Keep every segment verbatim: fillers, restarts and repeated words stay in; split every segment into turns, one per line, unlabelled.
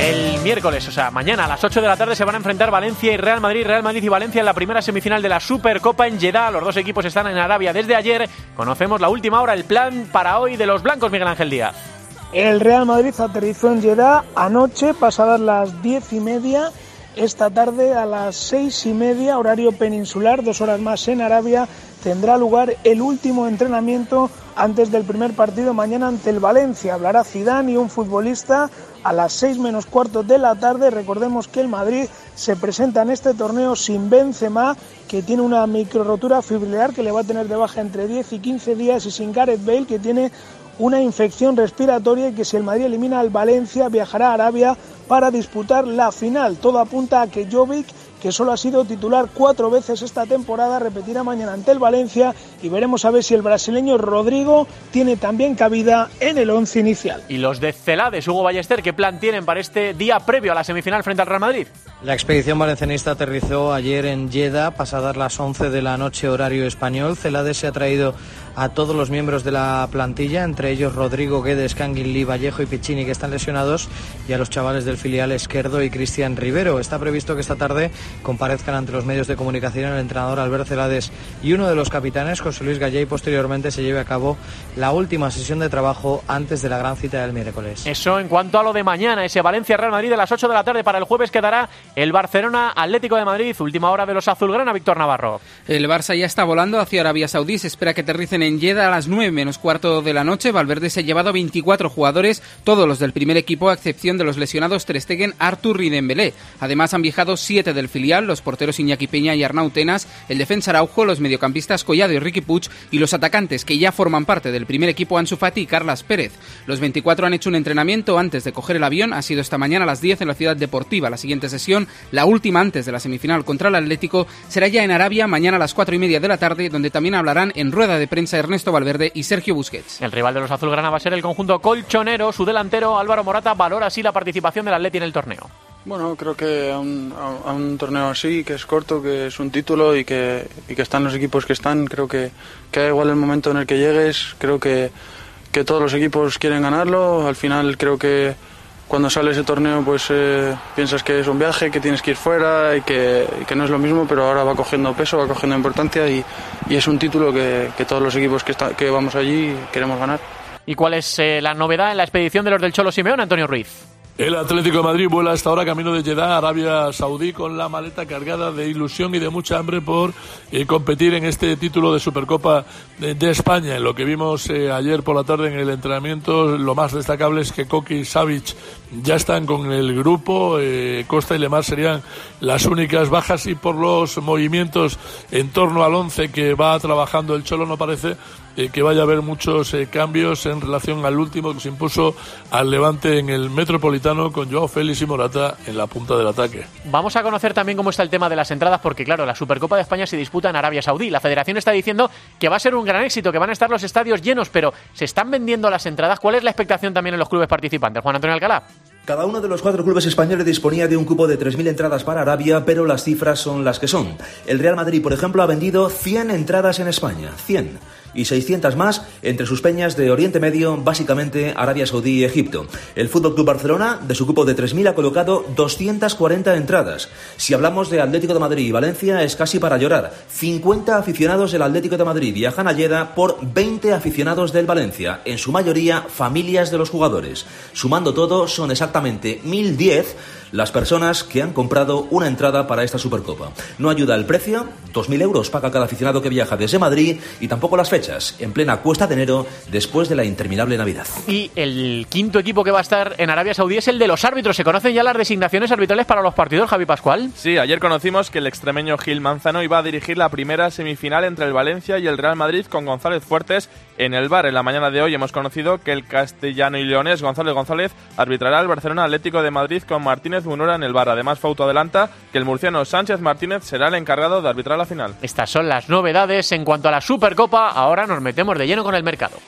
El miércoles, o sea, mañana a las ocho de la tarde se van a enfrentar Valencia y Real Madrid, Real Madrid y Valencia en la primera semifinal de la Supercopa en Jeddah. Los dos equipos están en Arabia desde ayer. Conocemos la última hora, el plan para hoy de los blancos, Miguel Ángel Díaz.
El Real Madrid aterrizó en Jeddah anoche, pasadas las diez y media. Esta tarde a las seis y media, horario peninsular, dos horas más en Arabia, tendrá lugar el último entrenamiento antes del primer partido mañana ante el Valencia. Hablará Zidane y un futbolista a las seis menos cuarto de la tarde. Recordemos que el Madrid se presenta en este torneo sin Benzema, que tiene una microrotura fibrilar que le va a tener de baja entre diez y quince días, y sin Gareth Bale, que tiene una infección respiratoria, y que si el Madrid elimina al Valencia viajará a Arabia para disputar la final. Todo apunta a que Jovic, que solo ha sido titular cuatro veces esta temporada, repetirá mañana ante el Valencia, y veremos a ver si el brasileño Rodrigo tiene también cabida en el once inicial.
Y los de Celades, Hugo Ballester, ¿qué plan tienen para este día previo a la semifinal frente al Real Madrid?
La expedición valencianista aterrizó ayer en Jeddah, pasadas las once de la noche horario español. Celades se ha traído a todos los miembros de la plantilla, entre ellos Rodrigo, Guedes, Canguilí, Vallejo y Piccini, que están lesionados, y a los chavales del filial Esquerdo y Cristian Rivero. Está previsto que esta tarde comparezcan ante los medios de comunicación el entrenador Albert Celades y uno de los capitanes, José Luis Gallé, y posteriormente se lleve a cabo la última sesión de trabajo antes de la gran cita del miércoles.
Eso en cuanto a lo de mañana, ese Valencia-Real Madrid de las ocho de la tarde. Para el jueves quedará el Barcelona-Atlético de Madrid, última hora de los azulgrana, Víctor Navarro.
El Barça ya está volando hacia Arabia Saudí, se espera que aterricen en Jeddah a las nueve menos cuarto de la noche. Valverde se ha llevado veinticuatro jugadores, todos los del primer equipo, a excepción de los lesionados Ter Stegen, Artur y Dembélé. Además han viajado siete del filial, los porteros Iñaki Peña y Arnau Tenas, el defensa Araujo, los mediocampistas Collado y Riqui Puig, y los atacantes que ya forman parte del primer equipo, Ansu Fati y Carlas Pérez. Los veinticuatro han hecho un entrenamiento antes de coger el avión, ha sido esta mañana a las diez en la Ciudad Deportiva. La siguiente sesión, la última antes de la semifinal contra el Atlético, será ya en Arabia mañana a las cuatro y media de la tarde, donde también hablarán en rueda de prensa Ernesto Valverde y Sergio Busquets.
El rival de los azulgrana va a ser el conjunto colchonero. Su delantero Álvaro Morata valora así la participación del Atleti en el torneo.
Bueno, creo que a un, a un torneo así, que es corto, que es un título y que, y que están los equipos que están, creo que, que da igual el momento en el que llegues. Creo que, que todos los equipos quieren ganarlo. Al final creo que cuando sale ese torneo pues eh, piensas que es un viaje, que tienes que ir fuera y que, y que no es lo mismo, pero ahora va cogiendo peso, va cogiendo importancia, y, y es un título que, que todos los equipos que, está, que vamos allí queremos ganar.
¿Y cuál es eh, la novedad en la expedición de los del Cholo Simeone, Antonio Ruiz?
El Atlético de Madrid vuela hasta ahora camino de Jeddah, Arabia Saudí, con la maleta cargada de ilusión y de mucha hambre por eh, competir en este título de Supercopa de, de España. En lo que vimos eh, ayer por la tarde en el entrenamiento, lo más destacable es que Coqui y Savic ya están con el grupo. eh, Costa y Lemar serían las únicas bajas, y por los movimientos en torno al once que va trabajando el Cholo no parece eh, que vaya a haber muchos eh, cambios en relación al último, que se impuso al Levante en el Metropolitano, con Joao Félix y Morata en la punta del ataque.
Vamos a conocer también cómo está el tema de las entradas, porque claro, la Supercopa de España se disputa en Arabia Saudí. La Federación está diciendo que va a ser un gran éxito, que van a estar los estadios llenos, pero ¿se están vendiendo las entradas? ¿Cuál es la expectación también en los clubes participantes? Juan Antonio Alcalá.
Cada uno de los cuatro clubes españoles disponía de un cupo de tres mil entradas para Arabia, pero las cifras son las que son. El Real Madrid, por ejemplo, ha vendido cien entradas en España, cien, y seiscientas más entre sus peñas de Oriente Medio, básicamente Arabia Saudí y Egipto. El F C Barcelona, de su cupo de tres mil, ha colocado doscientas cuarenta entradas. Si hablamos de Atlético de Madrid y Valencia, es casi para llorar. cincuenta aficionados del Atlético de Madrid viajan a Jeddah por veinte aficionados del Valencia, en su mayoría familias de los jugadores. Sumando todo, son exactamente mil diez las personas que han comprado una entrada para esta Supercopa. No ayuda el precio, dos mil euros paga cada aficionado que viaja desde Madrid, y tampoco las fechas, en plena cuesta de enero, después de la interminable Navidad.
Y el quinto equipo que va a estar en Arabia Saudí es el de los árbitros. ¿Se conocen ya las designaciones arbitrales para los partidos, Javi Pascual?
Sí, ayer conocimos que el extremeño Gil Manzano iba a dirigir la primera semifinal entre el Valencia y el Real Madrid, con González Fuertes en el V A R. En la mañana de hoy hemos conocido que el castellano y leonés González González arbitrará el Barcelona Atlético de Madrid con Martínez Munora en el V A R. Además, Fauto adelanta que el murciano Sánchez Martínez será el encargado de arbitrar la final.
Estas son las novedades en cuanto a la Supercopa. Ahora nos metemos de lleno con el mercado.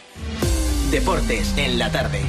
Deportes en la tarde.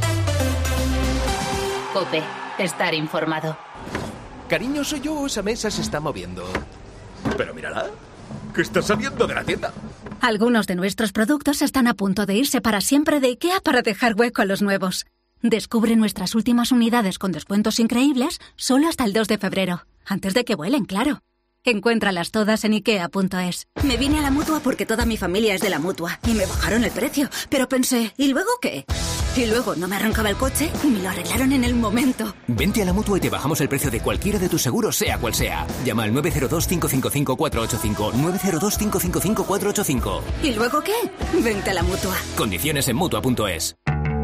COPE. Estar informado.
Cariño, soy yo, esa mesa se está moviendo. Pero mírala, que está saliendo de la tienda.
Algunos de nuestros productos están a punto de irse para siempre de IKEA para dejar hueco a los nuevos. Descubre nuestras últimas unidades con descuentos increíbles solo hasta el dos de febrero. Antes de que vuelen, claro. Encuéntralas todas en ikea punto es.
Me vine a la Mutua porque toda mi familia es de la Mutua y me bajaron el precio. Pero pensé, ¿y luego qué? Y luego no me arrancaba el coche y me lo arreglaron en el momento.
Vente a la Mutua y te bajamos el precio de cualquiera de tus seguros, sea cual sea. Llama al nueve cero dos, cinco cinco cinco, cuatro ocho cinco, nueve cero dos, cinco cinco cinco, cuatro ocho cinco.
¿Y luego qué? Vente a la Mutua.
Condiciones en Mutua punto es.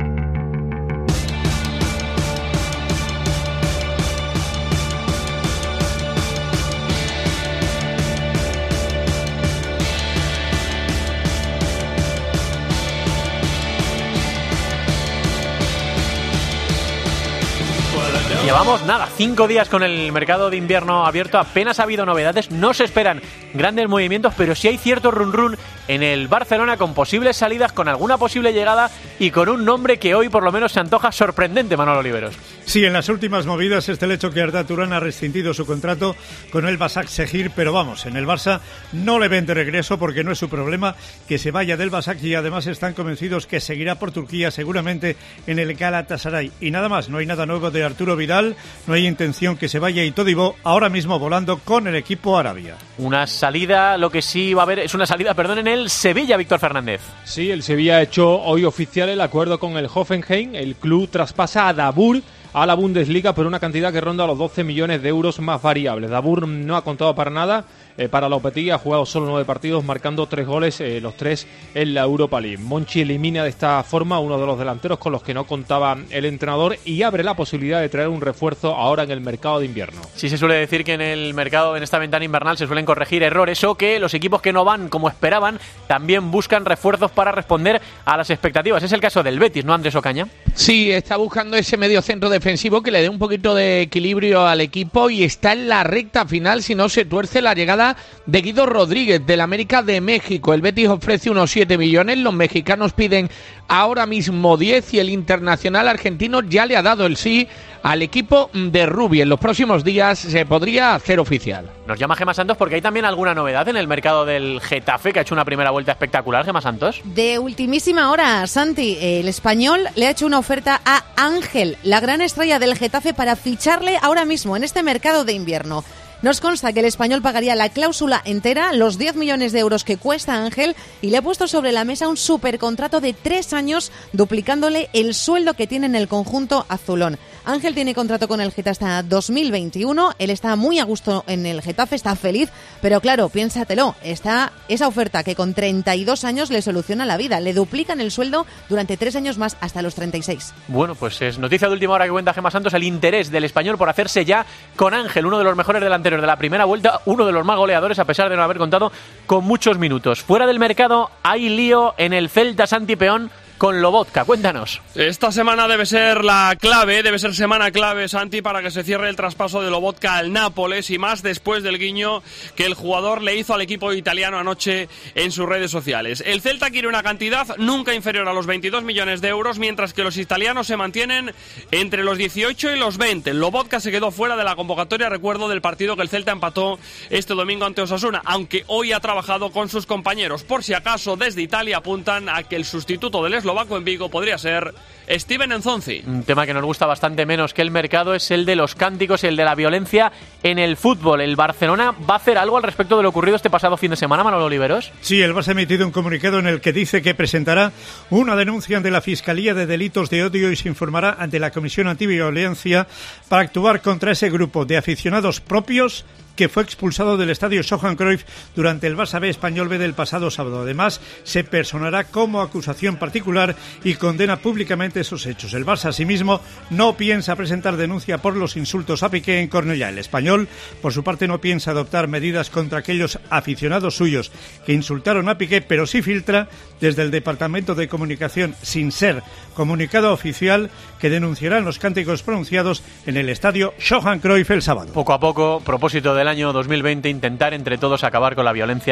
Llevamos, nada, cinco días con el mercado de invierno abierto, apenas ha habido novedades, no se esperan grandes movimientos, pero sí hay cierto run run en el Barcelona con posibles salidas, con alguna posible llegada y con un nombre que hoy por lo menos se antoja sorprendente, Manolo Oliveros.
Sí, en las últimas movidas está el hecho que Arda Turán ha rescindido su contrato con el Başakşehir, pero vamos, en el Barça no le ven de regreso porque no es su problema que se vaya del Başakşehir y además están convencidos que seguirá por Turquía seguramente en el Galatasaray. Y nada más, no hay nada nuevo de Arturo Vidal, no hay intención que se vaya y Todibo ahora mismo volando con el equipo Arabia.
Una salida, lo que sí va a haber es una salida, perdón, en el Sevilla, Víctor Fernández.
Sí, el Sevilla ha hecho hoy oficial el acuerdo con el Hoffenheim, el club traspasa a Dabur a la Bundesliga por una cantidad que ronda los doce millones de euros más variables. Dabur no ha contado para nada eh, para la Lopetegui, ha jugado solo nueve partidos, marcando tres goles, eh, los tres en la Europa League. Monchi elimina de esta forma uno de los delanteros con los que no contaba el entrenador y abre la posibilidad de traer un refuerzo ahora en el mercado de invierno.
Sí, se suele decir que en el mercado, en esta ventana invernal, se suelen corregir errores o que los equipos que no van como esperaban también buscan refuerzos para responder a las expectativas. Es el caso del Betis, ¿no, Andrés Ocaña?
Sí, está buscando ese medio centro defensivo que le dé un poquito de equilibrio al equipo y está en la recta final si no se tuerce la llegada de Guido Rodríguez del América de México. El Betis ofrece unos siete millones, los mexicanos piden ahora mismo diez y el internacional argentino ya le ha dado el sí al equipo de Rubi. En los próximos días se podría hacer oficial.
Nos llama Gemma Santos porque hay también alguna novedad en el mercado del Getafe, que ha hecho una primera vuelta espectacular. Gemma Santos.
De ultimísima hora, Santi, el español le ha hecho una oferta a Ángel, la gran estrella del Getafe, para ficharle ahora mismo en este mercado de invierno. Nos consta que el español pagaría la cláusula entera, los diez millones de euros que cuesta Ángel, y le ha puesto sobre la mesa un supercontrato de tres años, duplicándole el sueldo que tiene en el conjunto azulón. Ángel tiene contrato con el Getafe hasta dos mil veintiuno, él está muy a gusto en el Getafe, está feliz, pero claro, piénsatelo, está esa oferta que con treinta y dos años le soluciona la vida, le duplican el sueldo durante tres años más hasta los treinta y seis.
Bueno, pues es noticia de última hora que cuenta Gemma Santos, el interés del español por hacerse ya con Ángel, uno de los mejores delanteros de la primera vuelta, uno de los más goleadores a pesar de no haber contado con muchos minutos. Fuera del mercado hay lío en el Celta, Santi Peón, con Lobotka. Cuéntanos.
Esta semana debe ser la clave, debe ser semana clave, Santi, para que se cierre el traspaso de Lobotka al Nápoles, y más después del guiño que el jugador le hizo al equipo italiano anoche en sus redes sociales. El Celta quiere una cantidad nunca inferior a los veintidós millones de euros, mientras que los italianos se mantienen entre los dieciocho y los veinte. Lobotka se quedó fuera de la convocatoria, recuerdo, del partido que el Celta empató este domingo ante Osasuna, aunque hoy ha trabajado con sus compañeros. Por si acaso, desde Italia apuntan a que el sustituto del eslovaco en Vigo podría ser Steven Nzonzi.
Un tema que nos gusta bastante menos que el mercado es el de los cánticos y el de la violencia en el fútbol. ¿El Barcelona va a hacer algo al respecto de lo ocurrido este pasado fin de semana, Manolo Oliveros?
Sí, el Barça ha emitido un comunicado en el que dice que presentará una denuncia ante la Fiscalía de Delitos de Odio y se informará ante la Comisión Antiviolencia para actuar contra ese grupo de aficionados propios que fue expulsado del estadio Johan Cruyff durante el Barça B Español B del pasado sábado. Además, se personará como acusación particular y condena públicamente esos hechos. El Barça, asimismo, no piensa presentar denuncia por los insultos a Piqué en Cornellá. El Español, por su parte, no piensa adoptar medidas contra aquellos aficionados suyos que insultaron a Piqué, pero sí filtra desde el Departamento de Comunicación, sin ser comunicado oficial, que denunciarán los cánticos pronunciados en el estadio Johan Cruyff el sábado.
Poco a poco, propósito del año dos mil veinte, intentar entre todos acabar con la violencia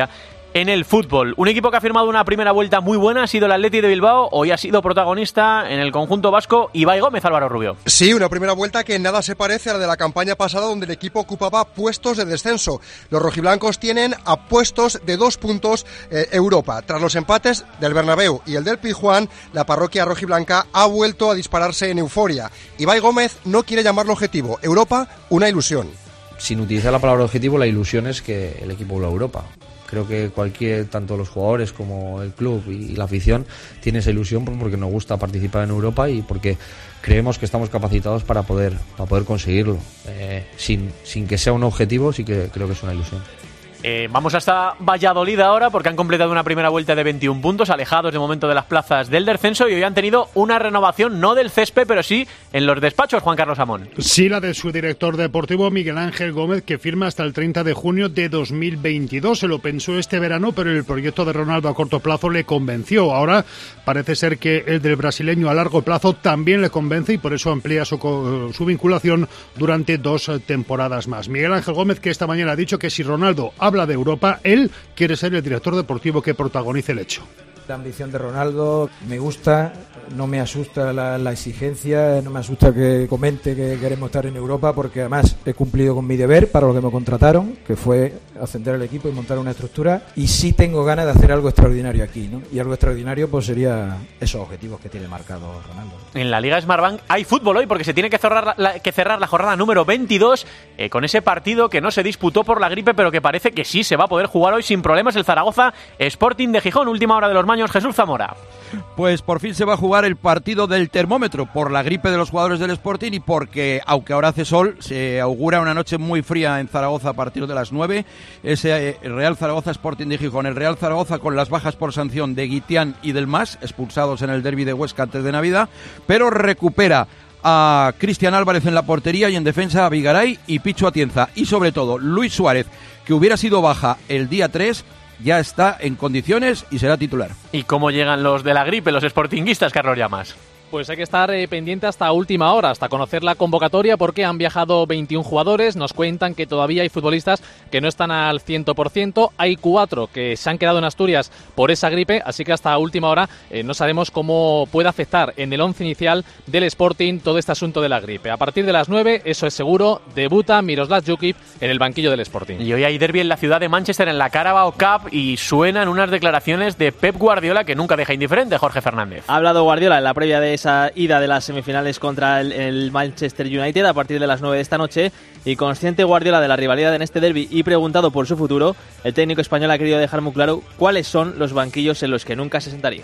En el fútbol, un equipo que ha firmado una primera vuelta muy buena ha sido el Athletic de Bilbao. Hoy ha sido protagonista en el conjunto vasco Ibai Gómez, Álvaro Rubio.
Sí, una primera vuelta que en nada se parece a la de la campaña pasada, donde el equipo ocupaba puestos de descenso. Los rojiblancos tienen a puestos de dos puntos eh, Europa. Tras los empates del Bernabéu y el del Pizjuán, la parroquia rojiblanca ha vuelto a dispararse en euforia. Ibai Gómez no quiere llamarlo objetivo. Europa, una ilusión.
Sin utilizar la palabra objetivo, la ilusión es que el equipo vuelva a Europa. Creo que cualquier, tanto los jugadores como el club y la afición, tiene esa ilusión porque nos gusta participar en Europa y porque creemos que estamos capacitados para poder, para poder conseguirlo. Eh, sin, sin que sea un objetivo, sí que creo que es una ilusión.
Eh, vamos hasta Valladolid ahora porque han completado una primera vuelta de veintiún puntos, alejados de momento de las plazas del descenso, y hoy han tenido una renovación, no del césped, pero sí en los despachos, Juan Carlos Amón.
Sí, la de su director deportivo Miguel Ángel Gómez, que firma hasta el treinta de junio de dos mil veintidós. Se lo pensó este verano, pero el proyecto de Ronaldo a corto plazo le convenció. Ahora parece ser que el del brasileño a largo plazo también le convence y por eso amplía su, su vinculación durante dos temporadas más. Miguel Ángel Gómez, que esta mañana ha dicho que si Ronaldo habla de Europa, él quiere ser el director deportivo que protagonice el hecho.
La ambición de Ronaldo me gusta, no me asusta la, la exigencia, no me asusta que comente que queremos estar en Europa, porque además he cumplido con mi deber para lo que me contrataron, que fue ascender el equipo y montar una estructura, y sí tengo ganas de hacer algo extraordinario aquí, ¿no? Y algo extraordinario pues sería esos objetivos que tiene marcado Ronaldo.
En la Liga Smartbank hay fútbol hoy porque se tiene que cerrar la, que cerrar la jornada número veintidós eh, con ese partido que no se disputó por la gripe, pero que parece que sí se va a poder jugar hoy sin problemas. El Zaragoza Sporting de Gijón, última hora de los Maños. Jesús Zamora.
Pues por fin se va a jugar el partido del termómetro por la gripe de los jugadores del Sporting y porque, aunque ahora hace sol, se augura una noche muy fría en Zaragoza a partir de las nueve. Ese Real Zaragoza Sporting de Gijón. El Real Zaragoza con las bajas por sanción de Guitián y del Mas, expulsados en el derbi de Huesca antes de Navidad, pero recupera a Cristian Álvarez en la portería y en defensa a Vigaray y Pichu Atienza. Y sobre todo Luis Suárez, que hubiera sido baja el día tres, ya está en condiciones y será titular.
¿Y cómo llegan los de la gripe, los sportinguistas, Carlos Llamas?
Pues hay que estar eh, pendiente hasta última hora, hasta conocer la convocatoria, porque han viajado veintiún jugadores. Nos cuentan que todavía hay futbolistas que no están al cien por ciento. Hay cuatro que se han quedado en Asturias por esa gripe, así que hasta última hora eh, no sabemos cómo puede afectar en el once inicial del Sporting todo este asunto de la gripe. A partir de las nueve, eso es seguro, debuta Miroslav Jukic en el banquillo del Sporting.
Y hoy hay derbi en la ciudad de Manchester, en la Carabao Cup, y suenan unas declaraciones de Pep Guardiola que nunca deja indiferente, Jorge Fernández.
Ha hablado Guardiola en la previa de esa ida de las semifinales contra el, el Manchester United a partir de las nueve de esta noche, y consciente Guardiola de la rivalidad en este derbi y preguntado por su futuro, el técnico español ha querido dejar muy claro cuáles son los banquillos en los que nunca se sentaría.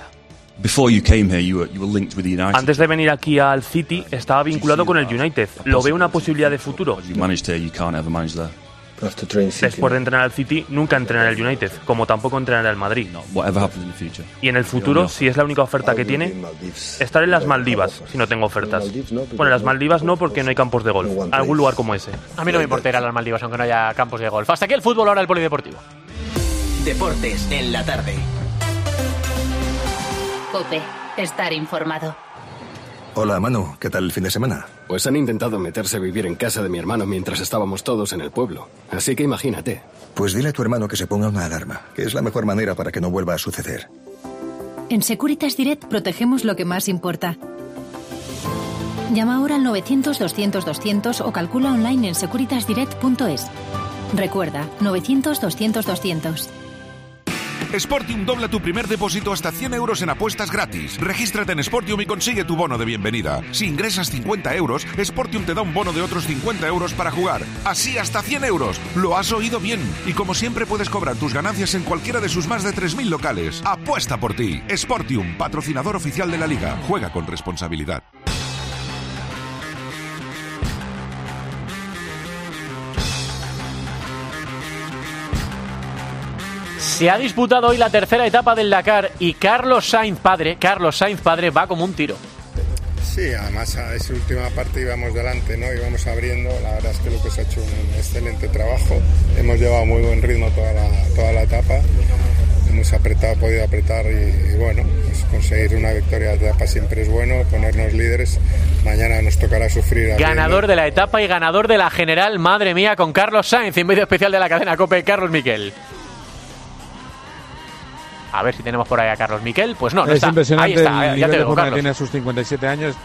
Antes de venir aquí al City estaba vinculado con el United. ¿Lo ve una posibilidad de futuro? Después de entrenar al City, nunca entrenaré al United, como tampoco entrenaré al Madrid. Y en el futuro, si es la única oferta que tiene, estaré en las Maldivas, si no tengo ofertas. Bueno, en las Maldivas no, porque no hay campos de golf. Algún lugar como ese.
A mí no me importa ir a las Maldivas, aunque no haya campos de golf. Hasta aquí el fútbol, ahora el polideportivo.
Deportes en la tarde.
COPE, estar informado.
Hola, Manu, ¿qué tal el fin de semana?
Pues han intentado meterse a vivir en casa de mi hermano mientras estábamos todos en el pueblo. Así que imagínate.
Pues dile a tu hermano que se ponga una alarma, que es la mejor manera para que no vuelva a suceder.
En Securitas Direct protegemos lo que más importa. Llama ahora al novecientos doscientos doscientos o calcula online en securitas direct punto es. Recuerda, novecientos doscientos doscientos.
Sportium dobla tu primer depósito hasta cien euros en apuestas gratis. Regístrate en Sportium y consigue tu bono de bienvenida. Si ingresas cincuenta euros, Sportium te da un bono de otros cincuenta euros para jugar. Así hasta cien euros. Lo has oído bien. Y como siempre puedes cobrar tus ganancias en cualquiera de sus más de tres mil locales. Apuesta por ti. Sportium, patrocinador oficial de la Liga. Juega con responsabilidad.
Se ha disputado hoy la tercera etapa del Dakar y Carlos Sainz padre, Carlos Sainz padre va como un tiro.
Sí, además a esa última parte íbamos delante, ¿no? Íbamos abriendo, la verdad es que Lucas ha hecho un excelente trabajo, hemos llevado muy buen ritmo toda la, toda la etapa, hemos apretado, podido apretar y, y bueno, pues conseguir una victoria de etapa siempre es bueno, ponernos líderes, mañana nos tocará sufrir. Abriendo.
Ganador de la etapa y ganador de la general, madre mía, con Carlos Sainz, en medio especial de la cadena COPE, Carlos Miquel. A ver si tenemos por ahí a Carlos Miquel. Pues no, no
es
está.
Impresionante.
Ahí está,
el
ya te
nivel
digo,
de
Carlos.
tiene sus cincuenta y siete años.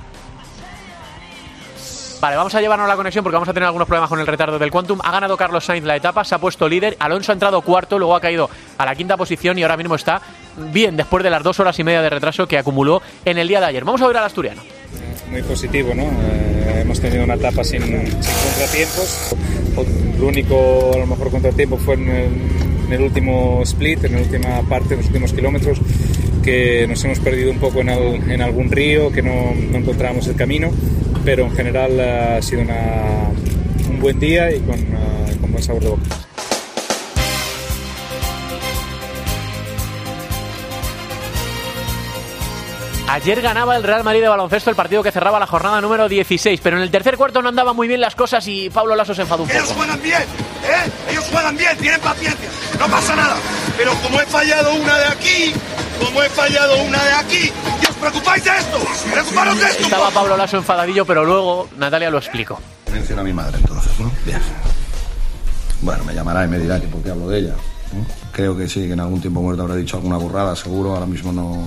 Vale, vamos a llevarnos la conexión porque vamos a tener algunos problemas con el retardo del Quantum. Ha ganado Carlos Sainz la etapa, se ha puesto líder. Alonso ha entrado cuarto, luego ha caído a la quinta posición y ahora mismo está bien después de las dos horas y media de retraso que acumuló en el día de ayer. Vamos a ver al asturiano.
Muy positivo, ¿no? Eh, hemos tenido una etapa sin, sin contratiempos. El único, a lo mejor, contratiempo fue en el, en el último split, en la última parte, en los últimos kilómetros, que nos hemos perdido un poco en, el, en algún río, que no, no encontramos el camino, pero en general uh, ha sido una, un buen día y con, uh, con buen sabor de boca.
Ayer ganaba el Real Madrid de baloncesto, el partido que cerraba la jornada número dieciséis, pero en el tercer cuarto no andaban muy bien las cosas y Pablo Laso se enfadó un poco.
Ellos juegan bien, ¿eh? Ellos juegan bien, tienen paciencia, no pasa nada. Pero como he fallado una de aquí, como he fallado una de aquí, ¿y os preocupáis de esto? ¡Preocuparos de esto!
Estaba Pablo Laso enfadadillo, pero luego Natalia lo explicó.
Menciona a mi madre entonces, ¿no? Bien. Bueno, me llamará y me dirá que por qué hablo de ella, ¿no? Creo que sí, que en algún tiempo muerto habrá dicho alguna burrada, seguro, ahora mismo no...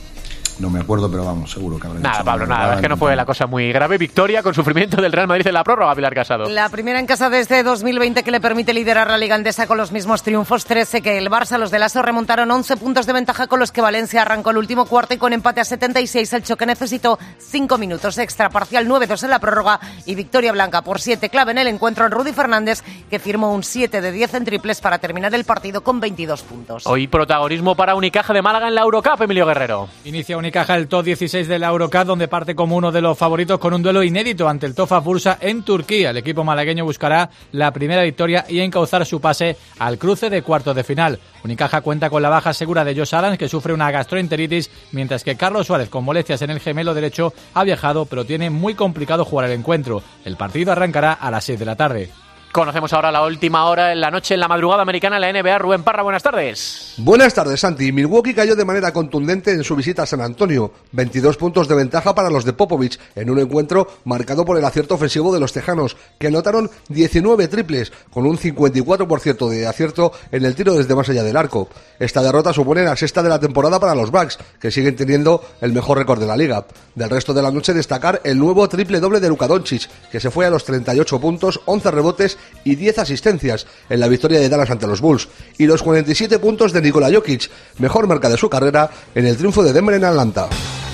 No me acuerdo, pero vamos, seguro que habrá
Nada,
dicho
Pablo, nada, es que no fue la cosa muy grave. Victoria con sufrimiento del Real Madrid en la prórroga, Pilar Casado.
La primera en casa desde dos mil veinte que le permite liderar la Liga Endesa con los mismos triunfos, trece que el Barça. Los de Lasso remontaron once puntos de ventaja con los que Valencia arrancó el último cuarto y con empate a setenta y seis el choque necesitó cinco minutos extra, parcial nueve dos en la prórroga y victoria blanca por siete. Clave en el encuentro en Rudy Fernández, que firmó un siete de diez en triples para terminar el partido con veintidós puntos.
Hoy protagonismo para Unicaja de Málaga en la Eurocup, Emilio Guerrero.
Inicia Unicaja el top dieciséis de la Eurocup, donde parte como uno de los favoritos con un duelo inédito ante el Tofaş Bursa en Turquía. El equipo malagueño buscará la primera victoria y encauzar su pase al cruce de cuartos de final. Unicaja cuenta con la baja segura de Josh Adams, que sufre una gastroenteritis, mientras que Carlos Suárez, con molestias en el gemelo derecho, ha viajado, pero tiene muy complicado jugar el encuentro. El partido arrancará a las seis de la tarde.
Conocemos ahora la última hora en la noche, en la madrugada americana, en la N B A. Rubén Parra, buenas tardes.
Buenas tardes, Santi. Milwaukee cayó de manera contundente en su visita a San Antonio. veintidós puntos de ventaja para los de Popovich, en un encuentro marcado por el acierto ofensivo de los tejanos, que anotaron diecinueve triples, con un cincuenta y cuatro por ciento de acierto en el tiro desde más allá del arco. Esta derrota supone la sexta de la temporada para los Bucks, que siguen teniendo el mejor récord de la liga. Del resto de la noche, destacar el nuevo triple doble de Luka Doncic, que se fue a los treinta y ocho puntos, once rebotes y diez asistencias en la victoria de Dallas ante los Bulls, y los cuarenta y siete puntos de Nikola Jokic, mejor marca de su carrera en el triunfo de Denver en Atlanta.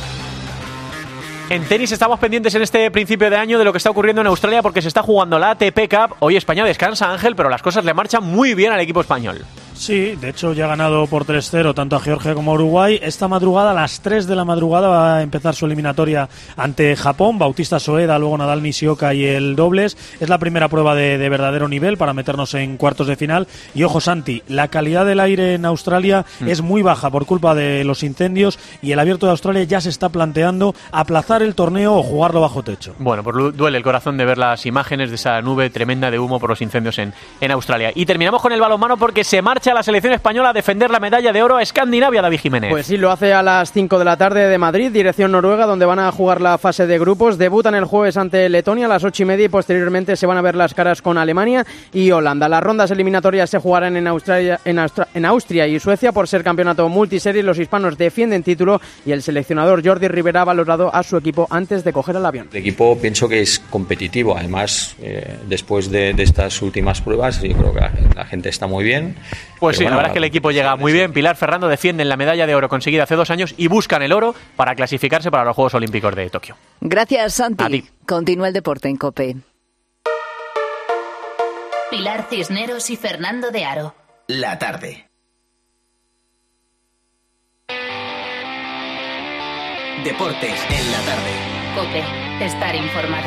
En tenis estamos pendientes en este principio de año de lo que está ocurriendo en Australia, porque se está jugando la A T P Cup. Hoy España descansa, Ángel, pero las cosas le marchan muy bien al equipo español.
Sí, de hecho ya ha ganado por tres cero tanto a Georgia como a Uruguay. Esta madrugada, a las tres de la madrugada, va a empezar su eliminatoria ante Japón. Bautista Soeda, luego Nadal, Nishioka y el dobles. Es la primera prueba de, de verdadero nivel para meternos en cuartos de final. Y ojo, Santi, la calidad del aire en Australia mm. es muy baja por culpa de los incendios, y el Abierto de Australia ya se está planteando aplazar el torneo o jugarlo bajo techo.
Bueno, pues duele el corazón de ver las imágenes de esa nube tremenda de humo por los incendios en, en Australia. Y terminamos con el balonmano, porque se marcha a la selección española a defender la medalla de oro a Escandinavia, David Jiménez.
Pues sí, lo hace a las cinco de la tarde de Madrid, dirección Noruega, donde van a jugar la fase de grupos. Debutan el jueves ante Letonia a las ocho y media y posteriormente se van a ver las caras con Alemania y Holanda. Las rondas eliminatorias se jugarán en Australia, en, Austra- en Austria y Suecia por ser campeonato multiserie. Los hispanos defienden título y el seleccionador Jordi Rivera ha valorado a su equipo antes de coger el avión.
El equipo pienso que es competitivo, además eh, después de, de estas últimas pruebas yo creo que la, la gente está muy bien.
Pues sí, bueno, la verdad es que el equipo llega muy bien. Pilar Ferrando defienden la medalla de oro conseguida hace dos años y buscan el oro para clasificarse para los Juegos Olímpicos de Tokio.
Gracias, Santi. Continúa el deporte en COPE.
Pilar Cisneros y Fernando de Aro.
La tarde. Deportes en la tarde.
COPE. Estar informado.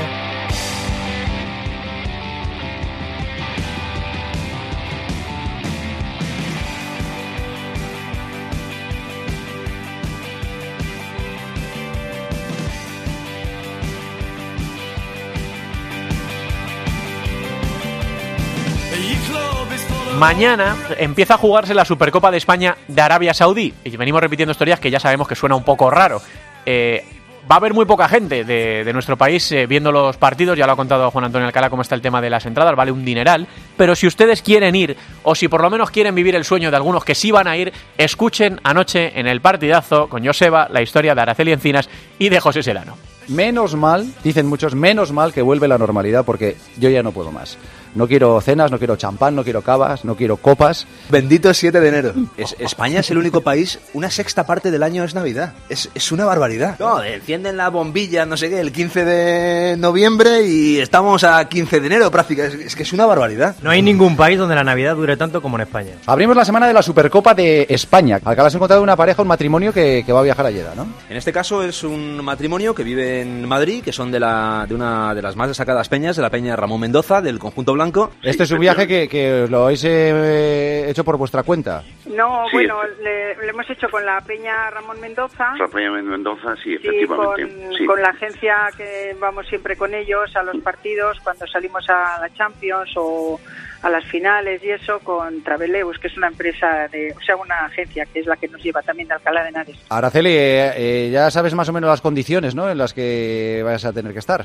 Mañana empieza a jugarse la Supercopa de España de Arabia Saudí. Y venimos repitiendo historias que ya sabemos que suena un poco raro. Eh, va a haber muy poca gente de, de nuestro país eh, viendo los partidos. Ya lo ha contado Juan Antonio Alcalá cómo está el tema de las entradas, vale un dineral. Pero si ustedes quieren ir, o si por lo menos quieren vivir el sueño de algunos que sí van a ir, escuchen anoche en el partidazo con Joseba la historia de Araceli Encinas y de José Serrano.
Menos mal, dicen muchos, menos mal que vuelve la normalidad, porque yo ya no puedo más. No quiero cenas, no quiero champán, no quiero cavas, no quiero copas.
Bendito siete de enero. Es, España es el único país, una sexta parte del año es Navidad. Es, es una barbaridad. No, encienden la bombilla, no sé qué, el quince de noviembre y estamos a quince de enero prácticamente. Es, es que es una barbaridad.
No hay ningún país donde la Navidad dure tanto como en España.
Abrimos la semana de la Supercopa de España. Alcalá, has encontrado una pareja, un matrimonio que, que va a viajar a Lleida, ¿no?
En este caso es un matrimonio que vive en Madrid, que son de, la, de una de las más destacadas peñas, de la peña Ramón Mendoza, del conjunto blanco.
Este es un viaje que, que lo habéis eh, hecho por vuestra cuenta.
No,
Sí,
bueno, le, le hemos hecho con la peña Ramón Mendoza.
La peña Mendoza, sí,
Sí,
efectivamente.
con,
sí.
con la agencia que vamos siempre con ellos a los partidos, cuando salimos a la Champions o a las finales y eso, con Traveleus, que es una empresa, de, o sea, una agencia que es la que nos lleva también de Alcalá de Henares.
Araceli, eh, eh, ya sabes más o menos las condiciones, ¿no?, en las que vayas a tener que estar.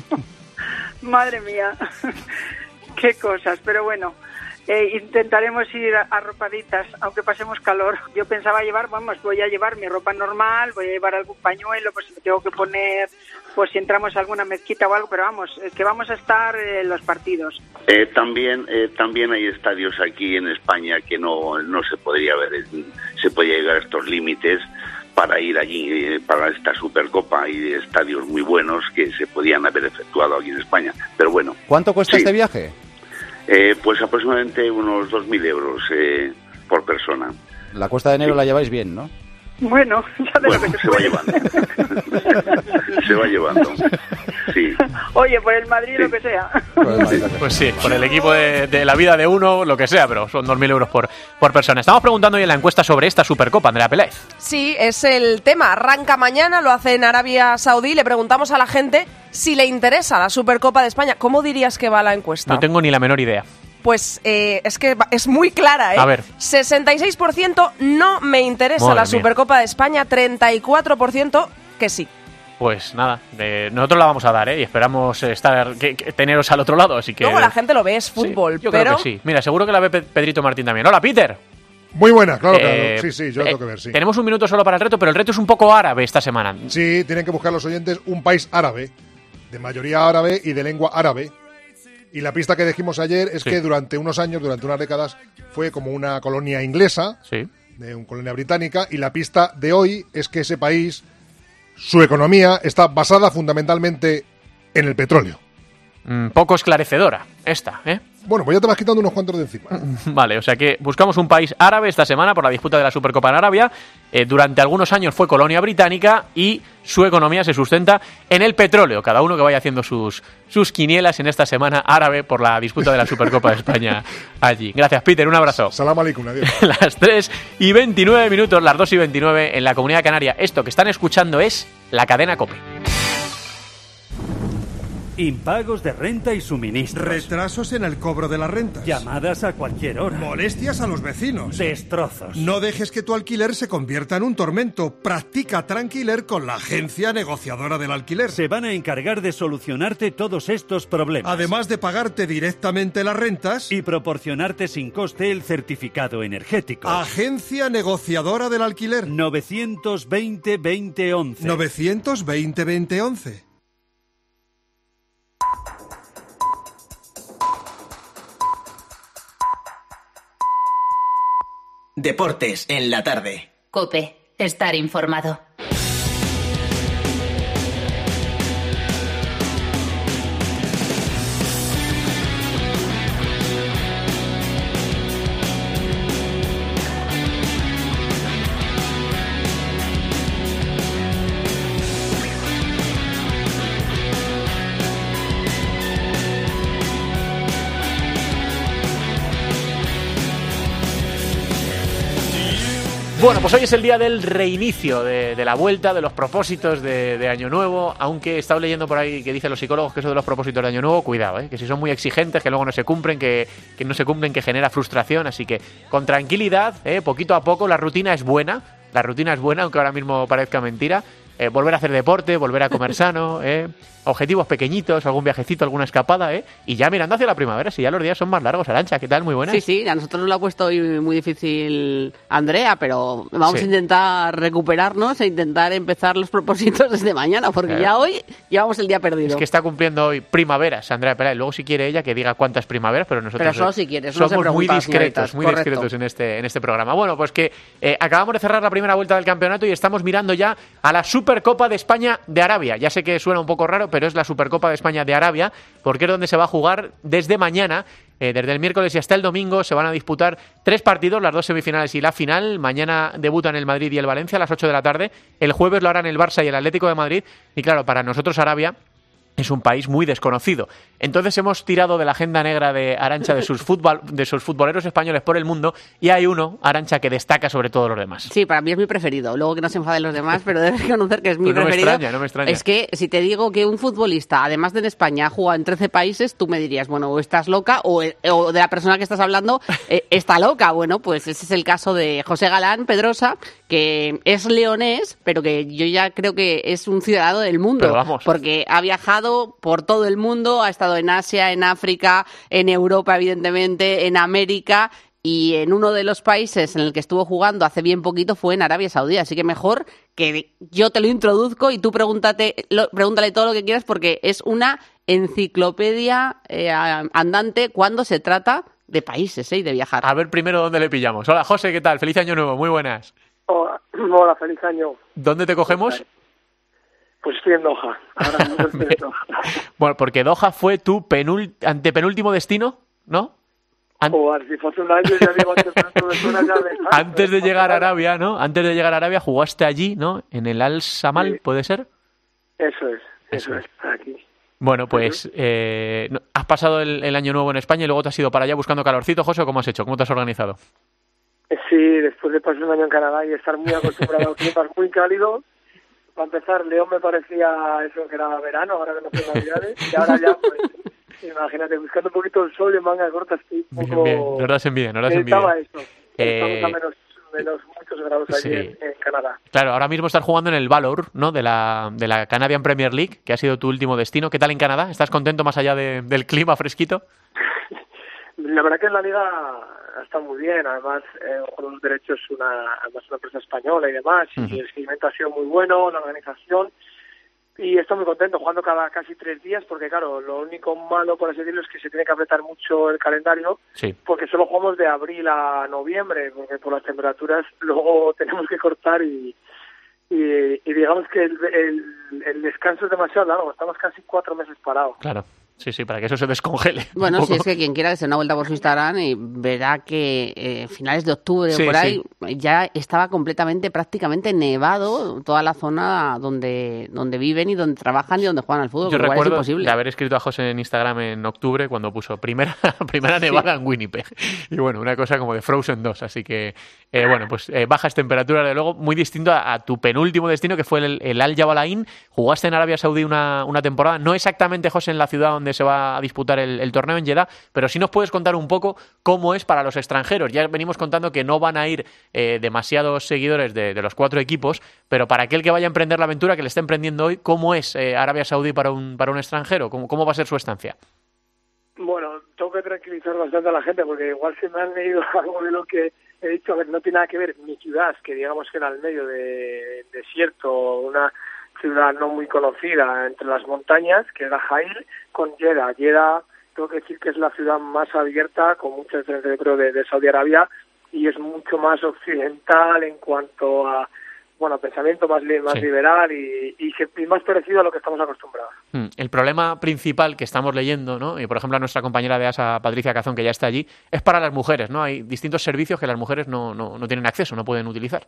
Madre mía, qué cosas, pero bueno, eh, intentaremos ir arropaditas, aunque pasemos calor. Yo pensaba llevar, vamos, voy a llevar mi ropa normal, voy a llevar algún pañuelo, pues si me tengo que poner, pues si entramos a alguna mezquita o algo, pero vamos, eh, que vamos a estar en los partidos.
Eh, también eh, también hay estadios aquí en España que no, no se podría ver, se podría llegar a estos límites para ir allí, eh, para esta Supercopa. Hay estadios muy buenos que se podían haber efectuado aquí en España, pero bueno.
¿Cuánto cuesta
sí.
este viaje?
Eh, pues aproximadamente unos dos mil euros eh, por persona.
La cuesta de enero sí. La lleváis bien, ¿no?
Bueno, ya de
bueno,
lo que
se va llevando. Se va llevando. Sí.
Oye, por el Madrid
sí.
lo que sea.
Pues sí, por el equipo de, de la vida de uno, lo que sea, pero son dos mil euros por, por persona. Estamos preguntando hoy en la encuesta sobre esta Supercopa, Andrea Peláez.
Sí, es el tema. Arranca mañana, lo hace en Arabia Saudí. Le preguntamos a la gente si le interesa la Supercopa de España. ¿Cómo dirías que va la encuesta?
No tengo ni la menor idea.
Pues eh, es que es muy clara, ¿eh?
A ver.
sesenta y seis por ciento no me interesa
Madre
la
mía.
Supercopa de España, treinta y cuatro por ciento que sí.
Pues nada, eh, nosotros la vamos a dar, ¿eh? Y esperamos estar que, que teneros al otro lado, así que...
Luego la gente lo ve, es fútbol,
sí, yo
pero...
creo que sí. Mira, seguro que la ve Pe- Pedrito Martín también. ¡Hola, Peter!
Muy buena, claro,
Eh,
claro. Sí, sí, yo
eh,
lo tengo que ver, sí.
Tenemos un minuto solo para el reto, pero el reto es un poco árabe esta semana.
Sí, tienen que buscar los oyentes un país árabe, de mayoría árabe y de lengua árabe. Y la pista que dijimos ayer es
Sí.
que durante unos años, durante unas décadas, fue como una colonia inglesa,
Sí.
de una colonia británica, y la pista de hoy es que ese país, su economía está basada fundamentalmente en el petróleo.
Mm, poco esclarecedora esta, ¿eh?
Bueno, pues ya te vas quitando unos cuantos de encima.
Vale, o sea que buscamos un país árabe esta semana por la disputa de la Supercopa en Arabia. Eh, durante algunos años fue colonia británica y su economía se sustenta en el petróleo. Cada uno que vaya haciendo sus, sus quinielas en esta semana árabe por la disputa de la Supercopa de España allí. Gracias, Peter, un abrazo.
Salam aleikum, adiós.
Las tres y veintinueve minutos, las dos y veintinueve en la Comunidad Canaria. Esto que están escuchando es la cadena COPE.
Impagos de renta y suministros.
Retrasos en el cobro de las rentas.
Llamadas a cualquier hora.
Molestias a los vecinos.
Destrozos.
No dejes que tu alquiler se convierta en un tormento. Practica Tranquiler con la agencia negociadora del alquiler.
Se van a encargar de solucionarte todos estos problemas.
Además de pagarte directamente las rentas
y proporcionarte sin coste el certificado energético.
Agencia negociadora del alquiler.
novecientos veinte veinte once.
novecientos veinte veinte once.
Deportes en la tarde.
COPE, estar informado.
Bueno, pues hoy es el día del reinicio, de, de la vuelta, de los propósitos de, de Año Nuevo, aunque he estado leyendo por ahí que dicen los psicólogos que eso de los propósitos de Año Nuevo, cuidado, ¿eh? Que si son muy exigentes, que luego no se cumplen, que, que no se cumplen, que genera frustración, así que con tranquilidad, ¿eh? Poquito a poco, la rutina es buena, la rutina es buena, aunque ahora mismo parezca mentira. eh, volver a hacer deporte, volver a comer sano, ¿eh? Objetivos pequeñitos, algún viajecito, alguna escapada, ¿eh? Y ya mirando hacia la primavera, si ya los días son más largos. Arantxa, ¿qué tal? Muy buenas.
Sí, sí, a nosotros nos lo ha puesto hoy muy difícil Andrea, pero vamos
Sí.
a intentar recuperarnos e intentar empezar los propósitos desde mañana, porque
Claro.
ya hoy llevamos el día perdido.
Es que está cumpliendo hoy primaveras, Andrea Peláez. Luego, si quiere ella, que diga cuántas primaveras, pero nosotros
Pero solo si quieres, no se
somos muy
pregunta,
discretos,
señoritas.
muy
Correcto.
discretos en este, en este programa. Bueno, pues que eh, acabamos de cerrar la primera vuelta del campeonato y estamos mirando ya a la Supercopa de España de Arabia. Ya sé que suena un poco raro, pero es la Supercopa de España de Arabia, porque es donde se va a jugar desde mañana. Eh, desde el miércoles y hasta el domingo se van a disputar tres partidos, las dos semifinales y la final. Mañana debutan el Madrid y el Valencia a las ocho de la tarde. El jueves lo harán el Barça y el Atlético de Madrid. Y claro, para nosotros Arabia es un país muy desconocido. Entonces hemos tirado de la agenda negra de Arantxa de sus, futbol, de sus futboleros españoles por el mundo y hay uno, Arantxa, que destaca sobre todos los demás.
Sí, para mí es mi preferido. Luego que no se enfaden los demás, pero debes reconocer que es mi
Pues no me
preferido.
extraña, no me extraña.
Es que si te digo que un futbolista, además de en España, ha jugado en trece países, tú me dirías, bueno, o estás loca o, o de la persona que estás hablando eh, está loca. Bueno, pues ese es el caso de José Galán Pedrosa, que es leonés, pero que yo ya creo que es un ciudadano del mundo.
Pero vamos.
Porque ha viajado por todo el mundo, ha estado en Asia, en África, en Europa, evidentemente, en América. Y en uno de los países en el que estuvo jugando hace bien poquito fue en Arabia Saudí. Así que mejor que yo te lo introduzco y tú pregúntate, lo, pregúntale todo lo que quieras porque es una enciclopedia eh, andante cuando se trata de países eh, y de viajar.
A ver primero dónde le pillamos. Hola, José, ¿qué tal? Feliz año nuevo, muy buenas.
Hola, hola, feliz año.
¿Dónde te cogemos?
Pues estoy en Doha. Ahora mismo estoy en Doha.
Bueno, porque Doha fue tu penul antepenúltimo destino, ¿no? An
Joder, si fuese un año ya digo antes de suena ya de...
Antes de llegar a Arabia, ¿no? Antes de llegar a Arabia jugaste allí, ¿no? En el Al Samal,
Sí.
¿puede ser?
Eso es, eso,
Eso
es, aquí.
Bueno, pues eh, no- has pasado el, el año nuevo en España y luego te has ido para allá buscando calorcito, José, ¿o ¿cómo has hecho? ¿Cómo te has organizado?
Sí, después de pasar un año en Canadá y estar muy acostumbrado a climas muy cálidos, para empezar, León me parecía eso que era verano, ahora que no son navidades, y ahora ya, pues, imagínate, buscando un poquito el sol y en manga corta, estoy un poco...
Bien, bien, nos das envidia, nos das
Necesitaba
envidia.
eso.
Eh,
Estamos a menos, menos muchos grados allí
sí.
en, en Canadá.
Claro, ahora mismo estás jugando en el Valor, ¿no? De la, de la Canadian Premier League, que ha sido tu último destino. ¿Qué tal en Canadá? ¿Estás contento más allá de- del clima fresquito?
La verdad que en la liga está muy bien, además eh, con los derechos una, además una empresa española y demás,
Ujú.
y el seguimiento ha sido muy bueno, la organización, y estoy muy contento jugando cada casi tres días, porque claro, lo único malo, por así decirlo, es que se tiene que apretar mucho el calendario,
Sí.
porque solo jugamos de abril a noviembre, porque por las temperaturas luego tenemos que cortar y, y, y digamos que el, el, el descanso es demasiado largo, estamos casi cuatro meses parados.
Claro. Sí, sí, para que eso se descongele. un
Bueno, si
poco.
es que quien quiera que se dé una vuelta por su Instagram y verá que eh, finales de octubre
Sí,
o por ahí
sí.
ya estaba completamente, prácticamente nevado toda la zona donde, donde viven y donde trabajan y donde juegan al fútbol.
Yo
con lo cual es
recuerdo
imposible.
de haber escrito a José en Instagram en octubre cuando puso primera, primera nevada en Winnipeg. Y bueno, una cosa como de Frozen dos. Así que, eh, bueno, pues eh, bajas temperaturas, de luego, muy distinto a, a tu penúltimo destino, que fue el, el Al Jabalain. Jugaste en Arabia Saudí una, una temporada, no exactamente, José, en la ciudad donde se va a disputar el, el torneo en Jeddah, pero sí nos puedes contar un poco cómo es para los extranjeros. Ya venimos contando que no van a ir eh, demasiados seguidores de, de los cuatro equipos, pero para aquel que vaya a emprender la aventura, que le esté emprendiendo hoy, ¿cómo es eh, Arabia Saudí para un, para un extranjero? ¿Cómo, ¿Cómo va a ser su estancia?
Bueno, tengo que tranquilizar bastante a la gente porque igual se me han leído algo de lo que he dicho, a ver, no tiene nada que ver mi ciudad, que digamos que era al medio de desierto, una ciudad no muy conocida entre las montañas, que era Jail, con Jeddah. Jeddah, tengo que decir que es la ciudad más abierta, con mucha diferencia, yo creo, de, de Saudi Arabia, y es mucho más occidental en cuanto a, bueno, pensamiento más, li- más
Sí.
liberal y, y, que- y más parecido a lo que estamos acostumbrados.
Mm, El problema principal que estamos leyendo, ¿no? Y por ejemplo a nuestra compañera de ASA, Patricia Cazón, que ya está allí, es para las mujeres, ¿no? Hay distintos servicios que las mujeres no, no, no tienen acceso, no pueden utilizar.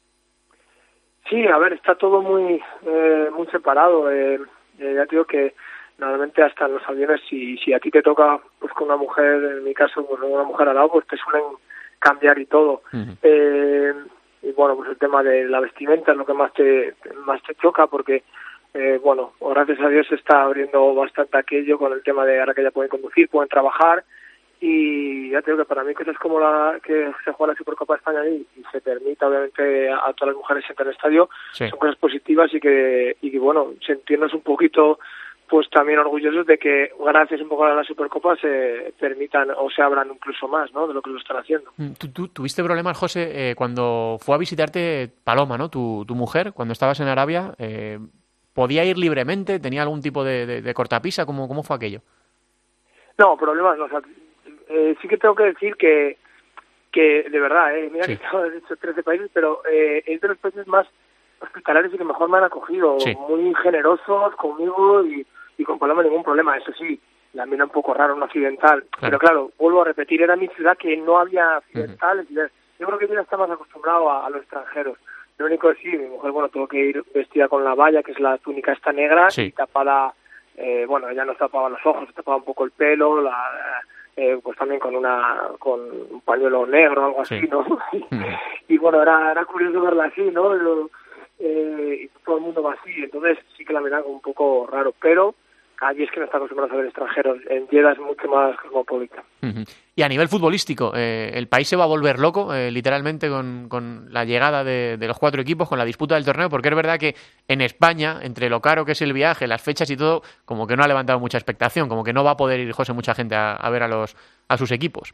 Sí, a ver, está todo muy eh, muy separado. Eh, eh, ya te digo que normalmente hasta en los aviones, si, si a ti te toca pues con una mujer, en mi caso, pues una mujer al lado, pues te suelen cambiar y todo. Eh, y bueno, pues el tema de la vestimenta es lo que más te más te choca porque, eh, bueno, gracias a Dios se está abriendo bastante aquello con el tema de ahora que ya pueden conducir, pueden trabajar y ya te digo que para mí cosas como la que se juega la Supercopa de España y, y se permita obviamente a todas las mujeres entrar al estadio, sí. son cosas positivas y que, y que bueno, sentirnos un poquito pues también orgullosos de que gracias un poco a la Supercopa se permitan o se abran incluso más, ¿no?, de lo que lo están haciendo.
¿Tú, tú tuviste problemas, José, eh, cuando fue a visitarte Paloma, ¿no?, tu, tu mujer, cuando estabas en Arabia? Eh, ¿Podía ir libremente? ¿Tenía algún tipo de, de, de cortapisa? ¿Cómo, ¿Cómo fue aquello?
No, problemas no. O sea, eh, sí que tengo que decir que, que de verdad, eh, mira sí. que estaba de hecho trece países, pero eh, es de los países más hospitalarios y que mejor me han acogido, sí. muy generosos conmigo y y con Paloma ningún problema. Eso sí, la mira un poco raro, un occidental, claro. pero claro, vuelvo a repetir, era mi ciudad que no había occidentales, uh-huh. yo creo que ella está más acostumbrado a, a los extranjeros. Lo único es sí, mi mujer, bueno, tuvo que ir vestida con la valla, que es la túnica esta negra, sí. y tapada, eh, bueno, ella no tapaba los ojos, tapaba un poco el pelo, la, eh, pues también con una con un pañuelo negro o algo sí. así, ¿no? y, uh-huh. y bueno, era, era curioso verla así, ¿no? Lo, eh, y todo el mundo va así, entonces sí que la miraba un poco raro, pero allí es que no está acostumbrado a ver extranjeros. En Jeddah es mucho más cosmopolita. Uh-huh.
Y a nivel futbolístico, eh, el país se va a volver loco, eh, literalmente, con, con la llegada de, de los cuatro equipos, con la disputa del torneo, porque es verdad que en España, entre lo caro que es el viaje, las fechas y todo, como que no ha levantado mucha expectación, como que no va a poder ir, José, mucha gente a, a ver a los a sus equipos.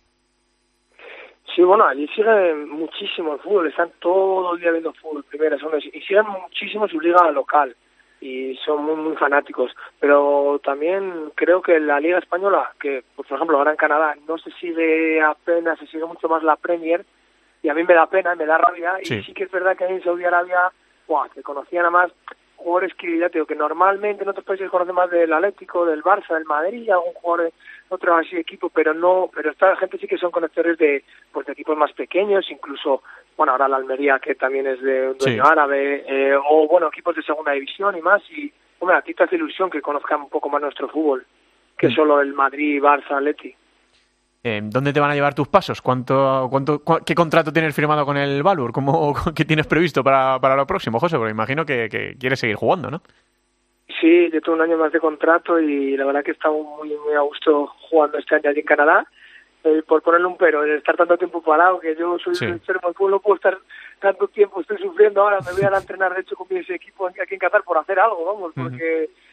Sí, bueno, allí sigue muchísimo el fútbol, están todo el día viendo fútbol, primeras ondas, y siguen muchísimo su liga local. Y son muy, muy fanáticos, pero también creo que la Liga Española, que por ejemplo ahora en Canadá no se sigue apenas, se sigue mucho más la Premier, y a mí me da pena, me da rabia, sí. y sí que es verdad que en Saudi Arabia, ¡buah!, se conocían a más jugadores que ya te digo, que normalmente en otros países conocen más del Atlético, del Barça, del Madrid, algún jugador de otro así equipo, pero no, pero esta gente sí que son conocedores de, pues, de equipos más pequeños, incluso, bueno, ahora la Almería, que también es de un dueño sí. árabe, eh, o bueno, equipos de segunda división y más, y hombre, a ti te hace ilusión que conozcan un poco más nuestro fútbol, que sí. solo el Madrid, Barça, Atleti.
Eh, ¿Dónde te van a llevar tus pasos? ¿Cuánto, cuánto, cu- ¿Qué contrato tienes firmado con el Valur? ¿Cómo, ¿Qué tienes previsto para, para lo próximo, José? Porque imagino que, que quieres seguir jugando, ¿no?
Sí, yo tengo un año más de contrato y la verdad que he estado muy, muy a gusto jugando este año allí en Canadá. Eh, por ponerle un pero, el estar tanto tiempo parado, que yo soy sí. enfermo del fútbol, no puedo estar tanto tiempo, estoy sufriendo ahora, me voy a entrenar de hecho con mi ese equipo aquí en Qatar por hacer algo, vamos, porque... Uh-huh.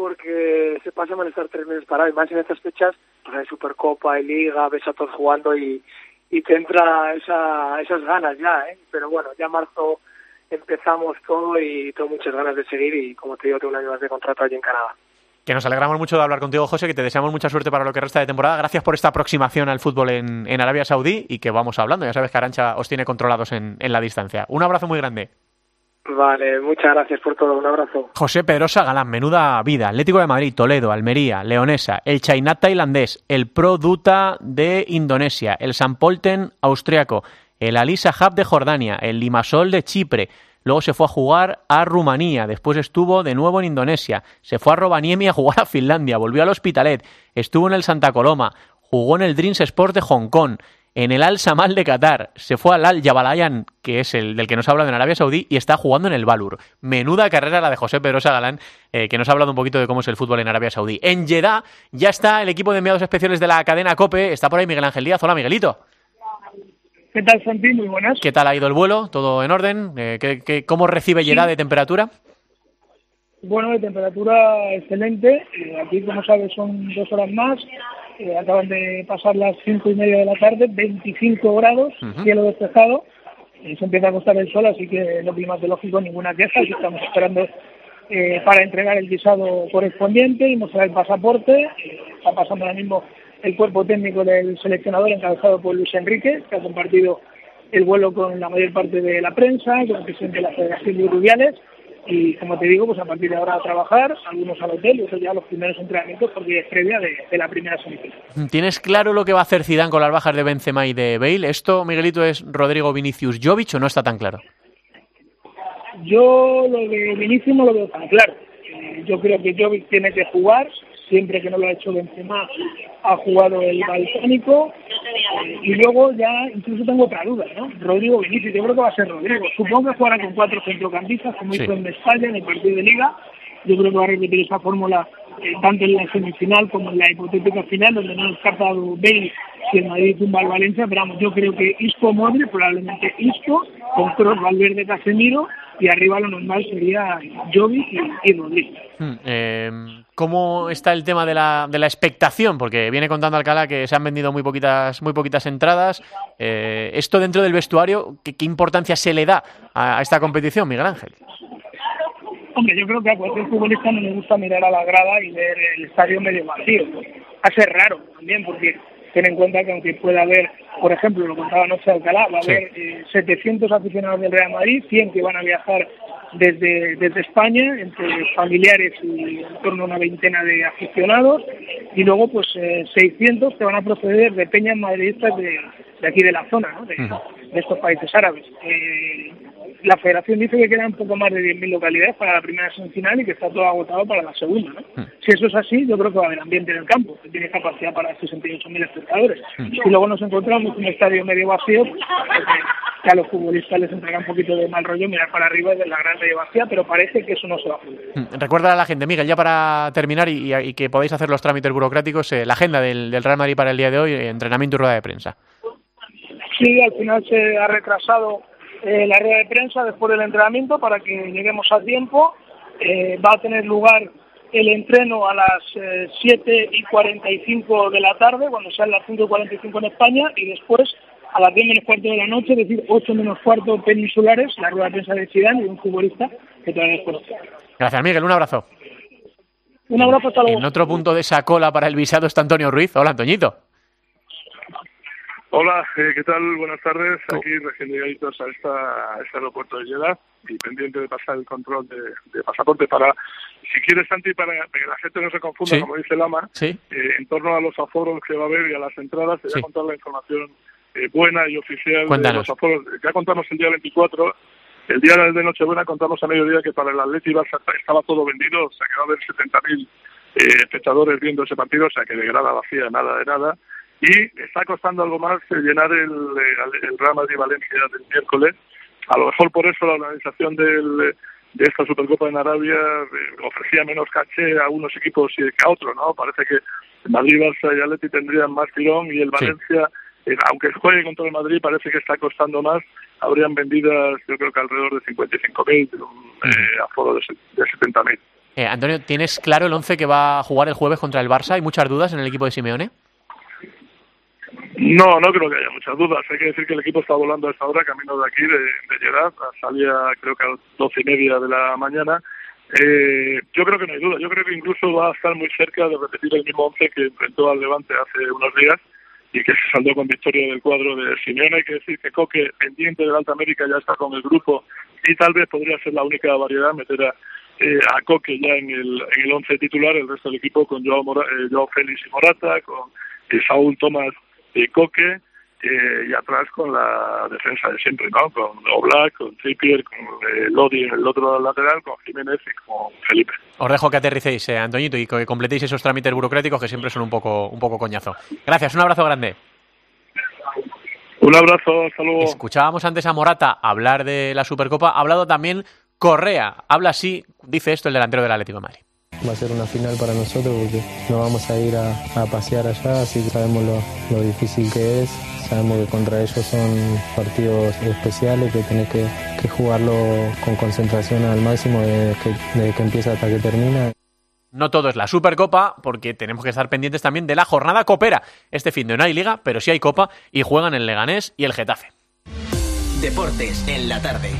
porque se pasa mal estar tres meses parado, y más en estas fechas, pues hay Supercopa, hay Liga, ves a todos jugando y, y te entra esa, esas ganas ya, ¿eh? Pero bueno, ya en marzo empezamos todo y tengo muchas ganas de seguir y como te digo, tengo un año más de contrato allí en Canadá.
Que nos alegramos mucho de hablar contigo, José, que te deseamos mucha suerte para lo que resta de temporada. Gracias por esta aproximación al fútbol en, en Arabia Saudí y que vamos hablando. Ya sabes que Arantxa os tiene controlados en, en la distancia. Un abrazo muy grande.
Vale, muchas gracias por todo, un abrazo.
José Pedrosa Galán, menuda vida. Atlético de Madrid, Toledo, Almería, Leonesa, el Chainat tailandés, el Pro Duta de Indonesia, el San Polten austriaco, el Ali Sahab de Jordania, el Limassol de Chipre. Luego se fue a jugar a Rumanía, después estuvo de nuevo en Indonesia, se fue a Rovaniemi a jugar a Finlandia, volvió al Hospitalet, estuvo en el Santa Coloma, jugó en el Dreams Sport de Hong Kong, en el Al Samal de Qatar, se fue al Al Jabalayan, que es el del que nos ha hablado en Arabia Saudí, y está jugando en el Valur. Menuda carrera la de José Pedrosa Galán, eh, que nos ha hablado un poquito de cómo es el fútbol en Arabia Saudí. En Jeddah ya está el equipo de enviados especiales de la cadena COPE, está por ahí Miguel Ángel Díaz. Hola, Miguelito.
¿Qué tal, Santi? Muy buenas.
¿Qué tal ha ido el vuelo? ¿Todo en orden? Eh, ¿qué, qué, ¿Cómo recibe Jeddah sí. de temperatura?
Bueno, de temperatura excelente. Eh, aquí, como sabes, son dos horas más. Eh, acaban de pasar las cinco y media de la tarde, veinticinco grados, uh-huh. cielo despejado. Eh, se empieza a acostar el sol, así que no climatológico, ninguna queja. Aquí estamos esperando eh, para entregar el visado correspondiente y mostrar el pasaporte. Eh, está pasando ahora mismo el cuerpo técnico del seleccionador, encabezado por Luis Enrique, que ha compartido el vuelo con la mayor parte de la prensa, con el presidente de la Federación de Rubiales. Y como te digo, pues a partir de ahora a trabajar, algunos al hotel y otros ya los primeros entrenamientos porque es previa de, de la primera semifinal.
¿Tienes claro lo que va a hacer Zidane con las bajas de Benzema y de Bale? ¿Esto, Miguelito, es Rodrigo, Vinicius, Jovic o no está tan claro?
Yo lo de Vinicius no lo veo tan claro. Eh, yo creo que Jovic tiene que jugar, siempre que no lo ha hecho Benzema ha jugado el balcánico, eh, y luego ya incluso tengo otra duda, ¿no? Rodrigo Vinicius, yo creo que va a ser Rodrigo. Supongo que jugará con cuatro centrocampistas, como sí. hizo en Mestalla en el partido de Liga. Yo creo que va a repetir esa fórmula eh, tanto en la semifinal como en la hipotética final, donde no ha descartado Bale si el Madrid tumba al Valencia, pero vamos, yo creo que Isco Modric, probablemente Isco, con Kroos, Valverde, Casemiro, y arriba lo normal sería Jovic y, y Rodríguez.
Hmm, eh, ¿Cómo está el tema de la, de la expectación? Porque viene contando Alcalá que se han vendido muy poquitas, muy poquitas entradas. Eh, esto dentro del vestuario, ¿qué, qué importancia se le da a, a esta competición, Miguel Ángel?
Hombre, yo creo que a cualquier futbolista no le gusta mirar a la grada y ver el estadio medio vacío. Va a ser raro también, porque ten en cuenta que aunque pueda haber, por ejemplo, lo contaba anoche Alcalá, va a sí. haber eh, setecientos aficionados del Real Madrid, cien que van a viajar desde, desde España, entre familiares y en torno a una veintena de aficionados, y luego pues eh, seiscientos que van a proceder de peñas madridistas de, de aquí de la zona, ¿no? de, uh-huh. de estos países árabes. Eh, La federación dice que quedan un poco más de diez mil localidades para la primera semifinal y que está todo agotado para la segunda, ¿no? Mm. Si eso es así, yo creo que va a haber ambiente en el campo, que tiene capacidad para sesenta y ocho mil espectadores. Mm. Si luego nos encontramos un estadio medio vacío, pues que, que a los futbolistas les entrega un poquito de mal rollo mirar para arriba y ver la gran medio vacía, pero parece que eso no se va a hacer.
Mm. Recuerda a la gente, Miguel, ya para terminar y, y que podáis hacer los trámites burocráticos, eh, la agenda del, del Real Madrid para el día de hoy, eh, entrenamiento y rueda de prensa.
Sí, al final se ha retrasado Eh, la rueda de prensa después del entrenamiento para que lleguemos a tiempo. Eh, va a tener lugar el entreno a las eh, siete y cuarenta y cinco de la tarde, cuando sean las cinco y cuarenta y cinco en España, y después a las diez menos cuarto de la noche, es decir, ocho menos cuarto peninsulares, la rueda de prensa de Zidane y un futbolista que todavía desconoce.
Gracias, Miguel, un abrazo.
Un abrazo, hasta luego.
En otro punto de esa cola para el visado está Antonio Ruiz. Hola, Antoñito.
Hola, eh, ¿qué tal? Buenas tardes. Aquí recién llegaditos a, esta, a este aeropuerto de Jeddah y pendiente de pasar el control de, de pasaporte para, si quieres, Santi, para que la gente no se confunda, sí. como dice Lama,
sí.
eh, en torno a los aforos que va a haber y a las entradas, te voy sí. a contar la información eh, buena y oficial
Cuéntanos.
de los aforos. Ya contamos el día veinticuatro, el día de Nochebuena contamos a mediodía que para el Atleti Barça estaba todo vendido, o sea que va a haber setenta mil eh, espectadores viendo ese partido, o sea que de grada vacía, nada de nada. Y está costando algo más eh, llenar el, el, el Real Madrid-Valencia del miércoles. A lo mejor por eso la organización del, de esta Supercopa en Arabia eh, ofrecía menos caché a unos equipos que a otros, ¿no? Parece que Madrid, Barça y Atleti tendrían más tirón y el Valencia, sí. eh, aunque juegue contra el Madrid, parece que está costando más. Habrían vendidas, yo creo que alrededor de cincuenta y cinco mil, un eh, aforo de, de setenta mil.
Eh, Antonio, ¿tienes claro el once que va a jugar el jueves contra el Barça? ¿Hay muchas dudas en el equipo de Simeone?
No, no creo que haya muchas dudas. Hay que decir que el equipo está volando a esta hora, camino de aquí, de, de Jeddah. Salía creo que a las doce y media de la mañana. Eh, yo creo que no hay duda. Yo creo que incluso va a estar muy cerca de repetir el mismo once que enfrentó al Levante hace unos días y que se saldó con victoria del cuadro de Simeone. Hay que decir que Coque, pendiente del Alta América, ya está con el grupo y tal vez podría ser la única variedad meter a, eh, a Coque ya en el en el once titular, el resto del equipo con Joao, Mora, eh, Joao Félix y Morata, con eh, Saúl Tomás y Coque, eh, y atrás con la defensa de siempre, ¿no? Con Oblak, con Trippier, con eh, Lodi en el otro lateral, con Jiménez y con Felipe.
Os dejo que aterricéis, eh, Antoñito, y que completéis esos trámites burocráticos que siempre son un poco, un poco coñazo. Gracias, un abrazo grande.
Un abrazo, hasta luego.
Escuchábamos antes a Morata hablar de la Supercopa, ha hablado también Correa, habla así, dice esto el delantero del Atlético de Madrid.
Va a ser una final para nosotros porque no vamos a ir a, a pasear allá, así que sabemos lo, lo difícil que es, sabemos que contra ellos son partidos especiales, que tenés que, que jugarlo con concentración al máximo desde que, desde que empieza hasta que termina.
No todo es la Supercopa, porque tenemos que estar pendientes también de la jornada copera. Este fin de no hay Liga, pero sí hay Copa y juegan el Leganés y el Getafe.
Deportes en la tarde.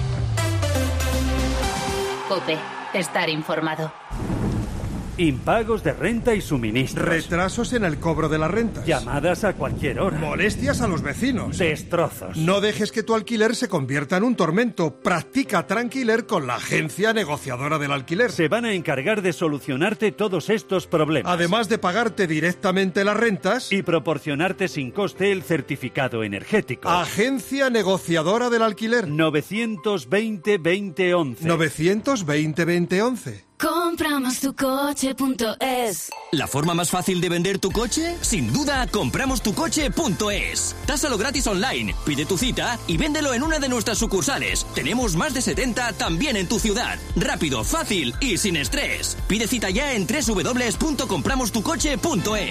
COPE, estar informado.
Impagos de renta y suministros.
Retrasos en el cobro de las rentas.
Llamadas a cualquier hora.
Molestias a los vecinos.
Destrozos.
No dejes que tu alquiler se convierta en un tormento. Practica Tranquiler con la agencia negociadora del alquiler.
Se van a encargar de solucionarte todos estos problemas.
Además de pagarte directamente las rentas.
Y proporcionarte sin coste el certificado energético.
Agencia negociadora del alquiler.
novecientos veinte veinte once.
novecientos veinte veinte once.
Compramos tu coche punto es.
¿La forma más fácil de vender tu coche? Sin duda, compramos tu coche punto es. Tásalo gratis online, pide tu cita y véndelo en una de nuestras sucursales. Tenemos más de setenta también en tu ciudad. Rápido, fácil y sin estrés. Pide cita ya en doble u doble u doble u punto compramos tu coche punto es.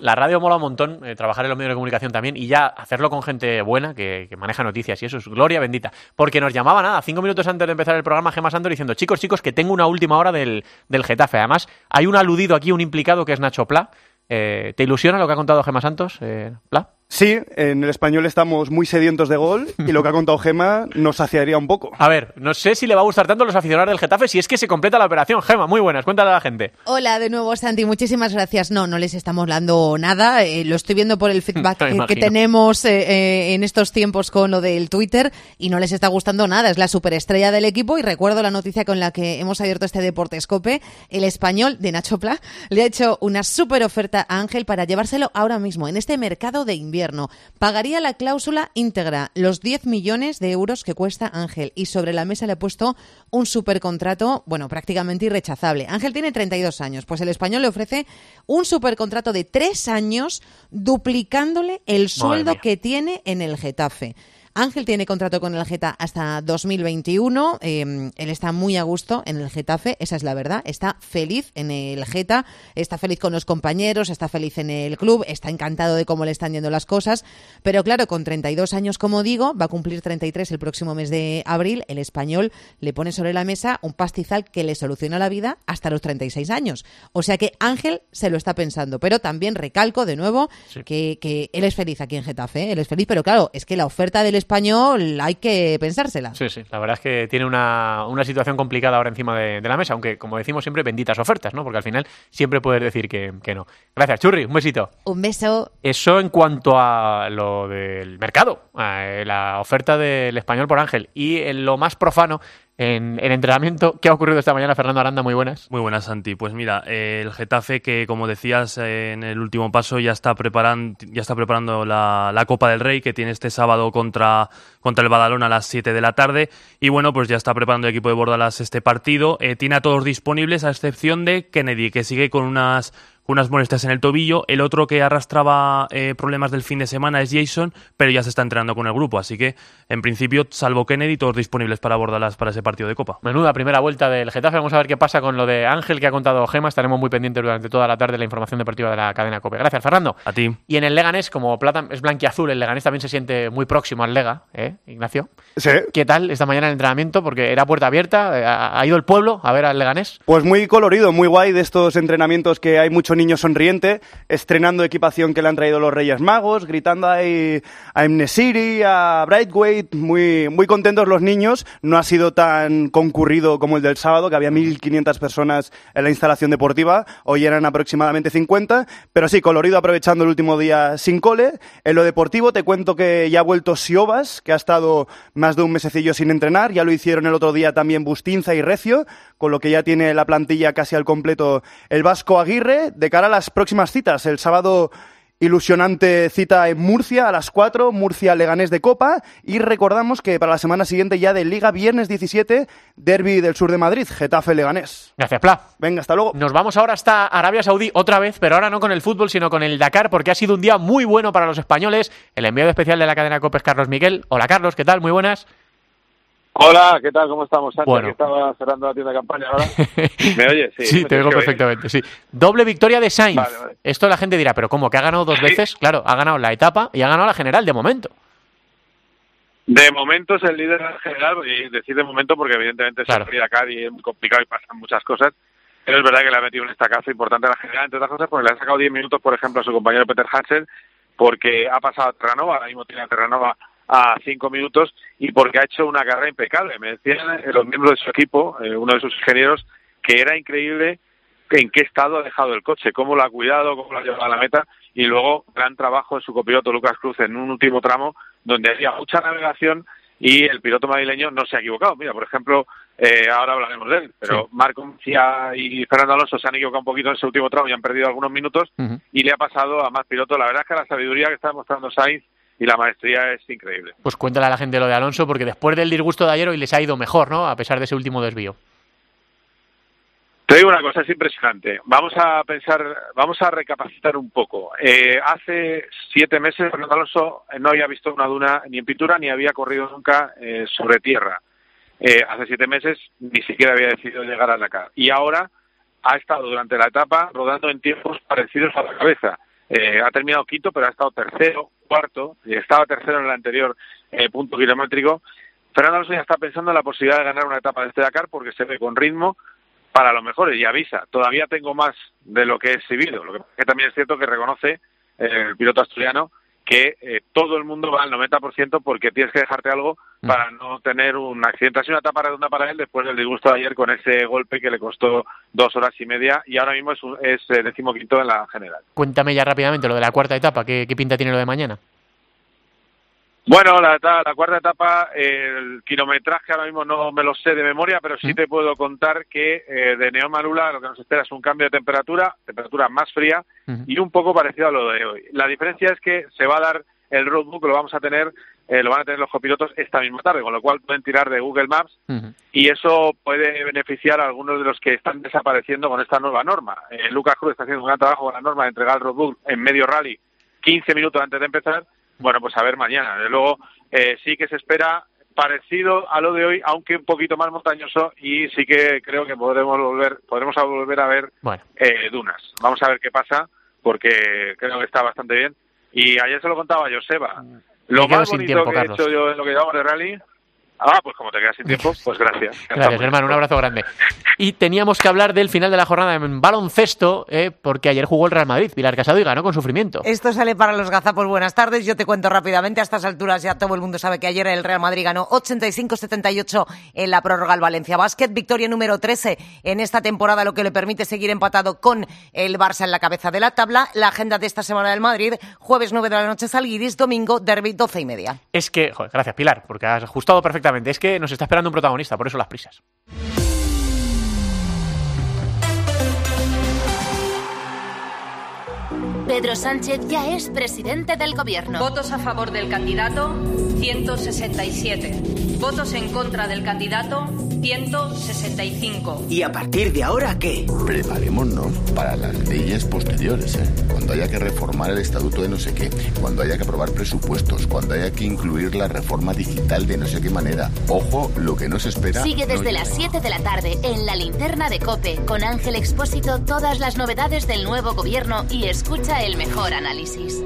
La radio mola un montón, eh, trabajar en los medios de comunicación también, y ya hacerlo con gente buena que, que maneja noticias, y eso es gloria bendita. Porque nos llamaba nada, cinco minutos antes de empezar el programa, Gemma Santos diciendo, chicos, chicos, que tengo una última hora del, del Getafe. Además, hay un aludido aquí, un implicado, que es Nacho Pla. Eh, ¿Te ilusiona lo que ha contado Gemma Santos, eh, Pla?
Sí, en el Español estamos muy sedientos de gol y lo que ha contado Gemma nos saciaría un poco.
A ver, no sé si le va a gustar tanto a los aficionados del Getafe si es que se completa la operación. Gemma, muy buenas, cuéntale a la gente.
Hola de nuevo, Santi, muchísimas gracias. No, no les estamos dando nada, eh, lo estoy viendo por el feedback que, que tenemos eh, eh, en estos tiempos con lo del Twitter y no les está gustando nada. Es la superestrella del equipo y recuerdo la noticia con la que hemos abierto este Deportescope. El Español de Nacho Pla le ha hecho una super oferta a Ángel para llevárselo ahora mismo en este mercado de invierno. Pagaría la cláusula íntegra, los diez millones de euros que cuesta Ángel, y sobre la mesa le ha puesto un supercontrato, bueno, prácticamente irrechazable. Ángel tiene treinta y dos años, pues el Español le ofrece un supercontrato de tres años, duplicándole el sueldo que tiene en el Getafe. Ángel tiene contrato con el Geta hasta dos mil veintiuno, eh, él está muy a gusto en el Getafe, esa es la verdad, está feliz en el Geta, está feliz con los compañeros, está feliz en el club, está encantado de cómo le están yendo las cosas, pero claro, con treinta y dos años, como digo, va a cumplir treinta y tres el próximo mes de abril, el Español le pone sobre la mesa un pastizal que le soluciona la vida hasta los treinta y seis años, o sea que Ángel se lo está pensando, pero también recalco de nuevo sí. que, que él es feliz aquí en Getafe, ¿eh? Él es feliz, pero claro, es que la oferta del Español hay que pensársela.
Sí, sí, la verdad es que tiene una, una situación complicada ahora encima de, de la mesa, aunque como decimos siempre, benditas ofertas, ¿no? Porque al final siempre puedes decir que, que no. Gracias, Churri, un besito.
Un beso.
Eso en cuanto a lo del mercado, a la oferta del Español por Ángel. Y en lo más profano, en el entrenamiento, ¿qué ha ocurrido esta mañana? Fernando Aranda, muy buenas.
Muy buenas, Santi. Pues mira, eh, el Getafe, que como decías eh, en el último paso, ya está preparando, ya está preparando la, la Copa del Rey, que tiene este sábado contra, contra el Badalona a las siete de la tarde. Y bueno, pues ya está preparando el equipo de Bordalas este partido. Eh, tiene a todos disponibles, a excepción de Kennedy, que sigue con unas... unas molestias en el tobillo. El otro que arrastraba eh, problemas del fin de semana es Jason, pero ya se está entrenando con el grupo, así que en principio, salvo Kennedy, todos disponibles para Bordalas para ese partido de Copa.
Menuda primera vuelta del Getafe. Vamos a ver qué pasa con lo de Ángel que ha contado Gemma. Estaremos muy pendientes durante toda la tarde de la información deportiva de la cadena COPE. Gracias, Fernando.
A ti.
Y en el Leganés, como Plata es blanquiazul, el Leganés también se siente muy próximo al Lega, ¿eh, Ignacio?
Sí.
¿Qué tal esta mañana el entrenamiento? Porque era puerta abierta. ¿Ha ido el pueblo a ver al Leganés?
Pues muy colorido, muy guay, de estos entrenamientos que hay mucho niño sonriente, estrenando equipación que le han traído los Reyes Magos, gritando ahí a Mnesiri, a Brightweight, muy, muy contentos los niños. No ha sido tan concurrido como el del sábado, que había mil quinientas personas en la instalación deportiva, hoy eran aproximadamente cincuenta, pero sí, colorido, aprovechando el último día sin cole. En lo deportivo te cuento que ya ha vuelto Siobas, que ha estado más de un mesecillo sin entrenar, ya lo hicieron el otro día también Bustinza y Recio, con lo que ya tiene la plantilla casi al completo el Vasco Aguirre. De cara a las próximas citas, el sábado ilusionante cita en Murcia a las cuatro, Murcia-Leganés de Copa, y recordamos que para la semana siguiente ya de Liga, viernes diecisiete, Derbi del sur de Madrid, Getafe-Leganés.
Gracias, Pla.
Venga, hasta luego.
Nos vamos ahora hasta Arabia Saudí otra vez, pero ahora no con el fútbol, sino con el Dakar, porque ha sido un día muy bueno para los españoles. El enviado especial de la cadena COPE es Carlos Miguel. Hola, Carlos, ¿qué tal? Muy buenas.
Hola, ¿qué tal? ¿Cómo estamos, Santi?
Bueno.
Aquí estaba cerrando la tienda de campaña ahora. ¿Me oyes? Sí,
sí, te oigo perfectamente, sí. Doble victoria de Sainz. Vale, vale. Esto la gente dirá, ¿pero cómo? ¿Que ha ganado dos sí. veces? Claro, ha ganado la etapa y ha ganado la general de momento.
De momento es el líder general, y decir de momento porque evidentemente
claro.
es el Dakar y es muy complicado y pasan muchas cosas. Pero es verdad que le ha metido un estacazo importante a la general, entre otras cosas porque le ha sacado diez minutos, por ejemplo, a su compañero Peter Hansel, porque ha pasado a Terranova, ahora mismo tiene a Terranova a cinco minutos, y porque ha hecho una carrera impecable. Me decían eh, los miembros de su equipo, eh, uno de sus ingenieros, que era increíble en qué estado ha dejado el coche, cómo lo ha cuidado, cómo lo ha llevado a la meta, y luego gran trabajo de su copiloto Lucas Cruz en un último tramo donde había mucha navegación y el piloto madrileño no se ha equivocado. Mira, por ejemplo, eh, ahora hablaremos de él, pero sí. Marco Mencía y Fernando Alonso se han equivocado un poquito en ese último tramo y han perdido algunos minutos, uh-huh. y le ha pasado a más pilotos. La verdad es que la sabiduría que está demostrando Sainz y la maestría es increíble.
Pues cuéntale a la gente lo de Alonso, porque después del disgusto de ayer hoy les ha ido mejor, ¿no? A pesar de ese último desvío.
Te digo una cosa, es impresionante. Vamos a pensar, vamos a recapacitar un poco. Eh, hace siete meses Fernando Alonso no había visto una duna ni en pintura ni había corrido nunca eh, sobre tierra. Eh, hace siete meses ni siquiera había decidido llegar a Dakar. Y ahora ha estado durante la etapa rodando en tiempos parecidos a la cabeza. eh, ha terminado quinto, pero ha estado tercero, cuarto, y estaba tercero en el anterior eh, punto kilométrico. Fernando Alonso ya está pensando en la posibilidad de ganar una etapa de este Dakar porque se ve con ritmo para los mejores y avisa, todavía tengo más de lo que he exhibido. Lo que, que también es cierto que reconoce eh, el piloto asturiano que eh, todo el mundo va al noventa por ciento porque tienes que dejarte algo para no tener un accidente. Ha sido una etapa redonda para él después del disgusto de ayer con ese golpe que le costó dos horas y media y ahora mismo es, un, es eh, decimoquinto en la general.
Cuéntame ya rápidamente lo de la cuarta etapa, ¿qué, qué pinta tiene lo de mañana?
Bueno, la, la cuarta etapa, el kilometraje ahora mismo no me lo sé de memoria, pero sí te puedo contar que eh, de Neon Malula lo que nos espera es un cambio de temperatura, temperatura más fría uh-huh. y un poco parecido a lo de hoy. La diferencia es que se va a dar el roadbook, lo vamos a tener, eh, lo van a tener los copilotos esta misma tarde, con lo cual pueden tirar de Google Maps uh-huh. y eso puede beneficiar a algunos de los que están desapareciendo con esta nueva norma. Eh, Lucas Cruz está haciendo un gran trabajo con la norma de entregar el roadbook en medio rally, quince minutos antes de empezar. Bueno, pues a ver mañana. Desde luego eh, sí que se espera parecido a lo de hoy, aunque un poquito más montañoso y sí que creo que podremos volver podremos volver a ver bueno. eh, dunas. Vamos a ver qué pasa porque creo que está bastante bien. Y ayer se lo contaba a Joseba. Lo más bonito tiempo, que Carlos. he hecho yo en lo que llevamos de rally... Ah, pues como te quedas sin tiempo, pues gracias.
Gracias, hermano, un abrazo grande. Y teníamos que hablar del final de la jornada en baloncesto, eh, porque ayer jugó el Real Madrid, Pilar Casado, y ganó con sufrimiento.
Esto sale para los gazapos. Buenas tardes, yo te cuento rápidamente. A estas alturas ya todo el mundo sabe que ayer el Real Madrid ganó ochenta y cinco setenta y ocho en la prórroga al Valencia Basket. Victoria número trece en esta temporada, lo que le permite seguir empatado con el Barça en la cabeza de la tabla. La agenda de esta semana del Madrid, jueves nueve de la noche Zalgiris, domingo derbi doce y media.
Es que, joder, gracias Pilar, porque has ajustado perfectamente. Es que nos está esperando un protagonista, por eso las prisas.
Pedro Sánchez ya es presidente del gobierno.
Votos a favor del candidato, ciento sesenta y siete. Votos en contra del candidato, ciento sesenta y cinco.
¿Y a partir de ahora qué?
Preparémonos para las leyes posteriores, ¿eh? Cuando haya que reformar el estatuto de no sé qué, cuando haya que aprobar presupuestos, cuando haya que incluir la reforma digital de no sé qué manera. Ojo, lo que no se espera...
Sigue desde
no
las siete de la tarde en La Linterna de COPE con Ángel Expósito todas las novedades del nuevo gobierno y escucha el mejor análisis.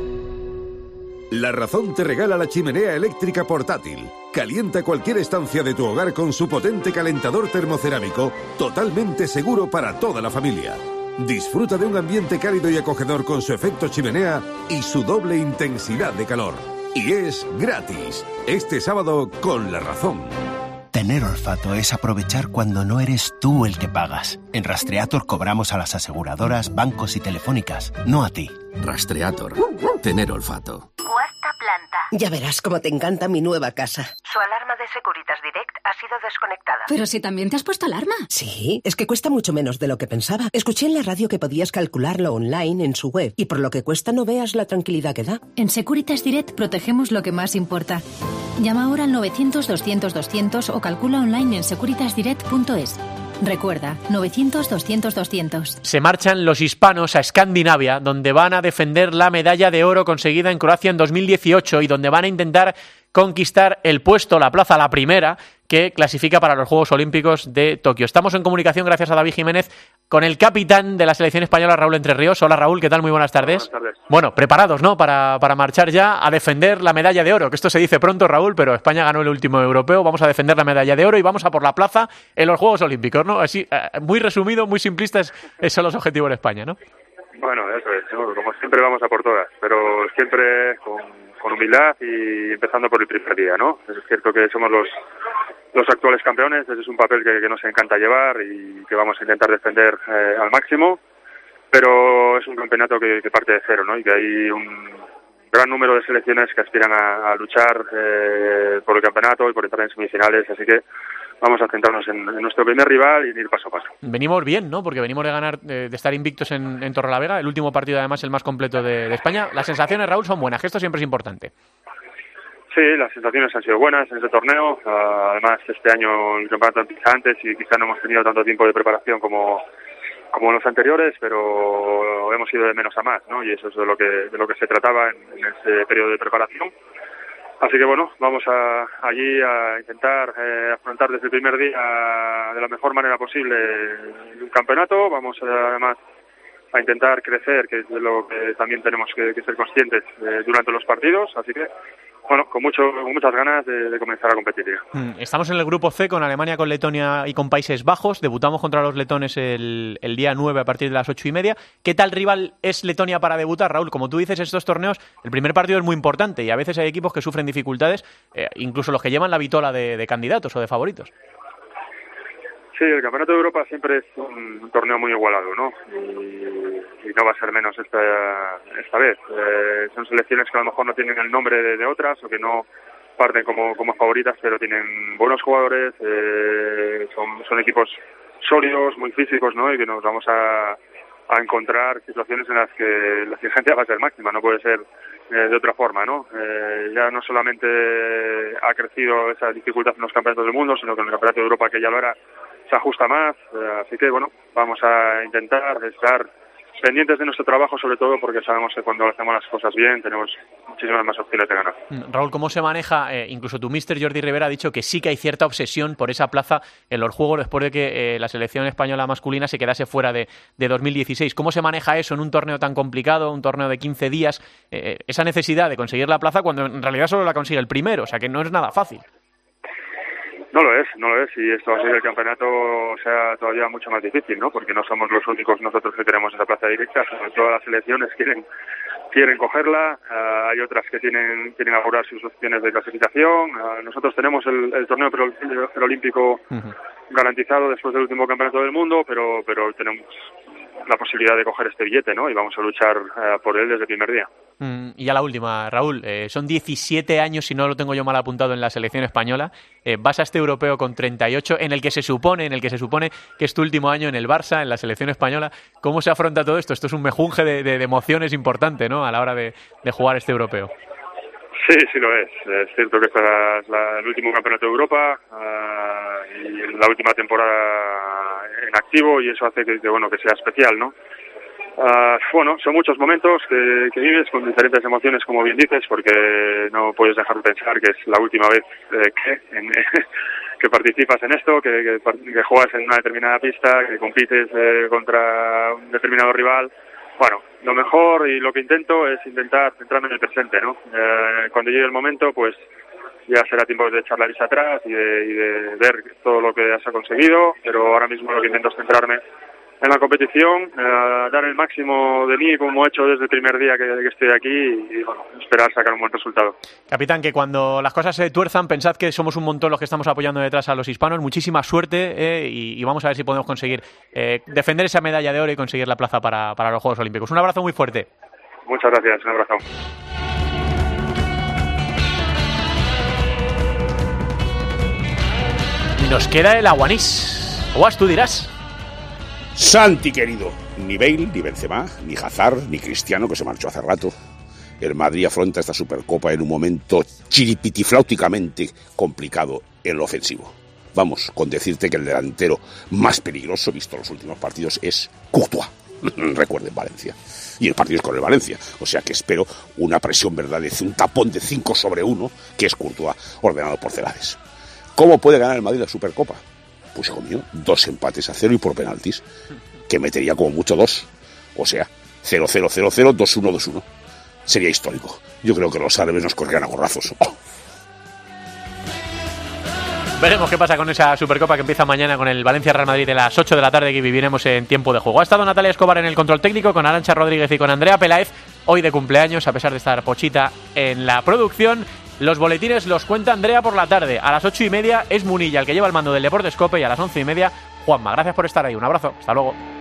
La Razón te regala la chimenea eléctrica portátil. Calienta cualquier estancia de tu hogar con su potente calentador termocerámico, totalmente seguro para toda la familia. Disfruta de un ambiente cálido y acogedor con su efecto chimenea y su doble intensidad de calor. Y es gratis. Este sábado con La Razón.
Tener olfato es aprovechar cuando no eres tú el que pagas. En Rastreator cobramos a las aseguradoras, bancos y telefónicas, no a ti.
Rastreator. Tener olfato.
Cuarta planta.
Ya verás cómo te encanta mi nueva casa.
Su alarma de Securitas Direct ha sido desconectada. Pero si también te has puesto alarma.
Sí, es que cuesta mucho menos de lo que pensaba. Escuché en la radio que podías calcularlo online en su web y por lo que cuesta no veas la tranquilidad que da.
En Securitas Direct protegemos lo que más importa. Llama ahora al novecientos doscientos doscientos o calcula online en securitasdirect punto es. Recuerda, novecientos doscientos doscientos.
Se marchan los hispanos a Escandinavia, donde van a defender la medalla de oro conseguida en Croacia en dos mil dieciocho y donde van a intentar conquistar el puesto, la plaza, la primera, que clasifica para los Juegos Olímpicos de Tokio. Estamos en comunicación, gracias a David Jiménez, con el capitán de la selección española, Raúl Entre Ríos. Hola Raúl, ¿qué tal? Muy buenas tardes.
Buenas tardes.
Bueno, preparados, ¿no? Para, para marchar ya a defender la medalla de oro, que esto se dice pronto, Raúl, pero España ganó el último europeo, vamos a defender la medalla de oro y vamos a por la plaza en los Juegos Olímpicos, ¿no? Así, muy resumido, muy simplistas, esos son los objetivos de España, ¿no?
Bueno, eso es, como siempre vamos a por todas, pero siempre con, con humildad y empezando por el primer día, ¿no? Es cierto que somos los los actuales campeones, ese es un papel que, que nos encanta llevar y que vamos a intentar defender eh, al máximo, pero es un campeonato que, que parte de cero, ¿no? Y que hay un gran número de selecciones que aspiran a, a luchar eh, por el campeonato y por entrar en semifinales, así que vamos a centrarnos en, en nuestro primer rival y ir paso a paso.
Venimos bien, ¿no? Porque venimos de ganar, de, de estar invictos en, en Torrelavega, el último partido además el más completo de, de España. Las sensaciones, Raúl, son buenas, que esto siempre es importante.
Sí, las sensaciones han sido buenas en este torneo. Uh, además, este año el campeonato empieza antes y quizá no hemos tenido tanto tiempo de preparación como como los anteriores, pero hemos ido de menos a más, ¿no? Y eso es de lo que de lo que se trataba en, en ese periodo de preparación. Así que bueno, vamos a, allí a intentar eh, afrontar desde el primer día de la mejor manera posible un campeonato. Vamos a, además
a intentar crecer, que es de lo que también tenemos que, que ser conscientes eh, durante los partidos, así que bueno, con mucho, con muchas ganas de, de comenzar a competir.
Estamos en el grupo C con Alemania, con Letonia y con Países Bajos. Debutamos contra los letones el, el día nueve a partir de las ocho y media. ¿Qué tal rival es Letonia para debutar, Raúl? Como tú dices, estos torneos, el primer partido es muy importante y a veces hay equipos que sufren dificultades, eh, incluso los que llevan la vitola de, de candidatos o de favoritos.
Sí, el Campeonato de Europa siempre es un, un torneo muy igualado, ¿no? Y, y no va a ser menos esta, esta vez. Eh, son selecciones que a lo mejor no tienen el nombre de, de otras o que no parten como, como favoritas, pero tienen buenos jugadores, eh, son, son equipos sólidos, muy físicos, ¿no? Y que nos vamos a, a encontrar situaciones en las que la exigencia va a ser máxima, no puede ser eh, de otra forma, ¿no? Eh, ya no solamente ha crecido esa dificultad en los campeonatos del mundo, sino que en el Campeonato de Europa, que ya lo era, se ajusta más, eh, así que bueno, vamos a intentar estar pendientes de nuestro trabajo, sobre todo porque sabemos que cuando hacemos las cosas bien tenemos muchísimas más opciones de ganar.
Raúl, ¿cómo se maneja? Eh, incluso tu míster Jordi Rivera ha dicho que sí que hay cierta obsesión por esa plaza en los Juegos después de que eh, la selección española masculina se quedase fuera de, de dos mil dieciséis. ¿Cómo se maneja eso en un torneo tan complicado, un torneo de quince días? Eh, esa necesidad de conseguir la plaza cuando en realidad solo la consigue el primero, o sea que no es nada fácil.
No lo es, no lo es, y esto va a ser el campeonato, o sea, todavía mucho más difícil, ¿no? Porque no somos los únicos nosotros que tenemos esa plaza directa, todas las selecciones quieren quieren cogerla, uh, hay otras que tienen quieren apurar sus opciones de clasificación, uh, nosotros tenemos el, el torneo preolímpico uh-huh. garantizado después del último campeonato del mundo, pero pero tenemos la posibilidad de coger este billete, ¿no? Y vamos a luchar uh, por él desde el primer día.
Mm, y ya la última, Raúl, eh, son diecisiete años, si no lo tengo yo mal apuntado, en la selección española. Eh, vas a este europeo con treinta y ocho, en el que se supone, en el que se supone que es tu último año en el Barça, en la selección española. ¿Cómo se afronta todo esto? Esto es un mejunje de, de, de emociones importante, ¿no? A la hora de, de jugar este europeo.
Sí, sí lo es. Es cierto que este es la, el último campeonato de Europa uh, y la última temporada en activo, y eso hace que, que bueno que sea especial, ¿no? Uh, bueno, son muchos momentos que, que vives con diferentes emociones, como bien dices, porque no puedes dejar de pensar que es la última vez eh, que, en, que participas en esto, que, que, que juegas en una determinada pista, que compites eh, contra un determinado rival. Bueno, lo mejor y lo que intento es intentar centrarme en el presente, ¿no? Eh, cuando llegue el momento, pues ya será tiempo de echar la vista atrás y de, y de ver todo lo que has conseguido, pero ahora mismo lo que intento es centrarme en la competición, eh, dar el máximo de mí como he hecho desde el primer día que, que estoy aquí y bueno, esperar sacar un buen resultado.
Capitán, que cuando las cosas se tuerzan, pensad que somos un montón los que estamos apoyando detrás a los hispanos. Muchísima suerte eh, y, y vamos a ver si podemos conseguir eh, defender esa medalla de oro y conseguir la plaza para, para los Juegos Olímpicos. Un abrazo muy fuerte.
Muchas gracias, un abrazo.
Y nos queda el Aguanís. Guas, tú dirás.
Santi, querido, ni Bale, ni Benzema, ni Hazard, ni Cristiano, que se marchó hace rato. El Madrid afronta esta Supercopa en un momento chiripitifláuticamente complicado en lo ofensivo. Vamos, con decirte que el delantero más peligroso visto en los últimos partidos es Courtois. Recuerden, Valencia. Y el partido es con el Valencia. O sea que espero una presión verdadera, un tapón de cinco sobre uno, que es Courtois, ordenado por Celades. ¿Cómo puede ganar el Madrid la Supercopa? Pues hijo mío, dos empates a cero y por penaltis, que metería como mucho dos. O sea, cero cero cero cero, dos uno dos uno. Sería histórico. Yo creo que los árabes nos corrían a gorrazos. ¡Oh!
Veremos qué pasa con esa Supercopa que empieza mañana con el Valencia-Real Madrid de las ocho de la tarde, que viviremos en tiempo de juego. Ha estado Natalia Escobar en el control técnico, con Arantxa Rodríguez y con Andrea Peláez, hoy de cumpleaños, a pesar de estar Pochita en la producción. Los boletines los cuenta Andrea por la tarde. A las ocho y media es Munilla el que lleva el mando del Deportes COPE, y a las once y media Juanma. Gracias por estar ahí. Un abrazo. Hasta luego.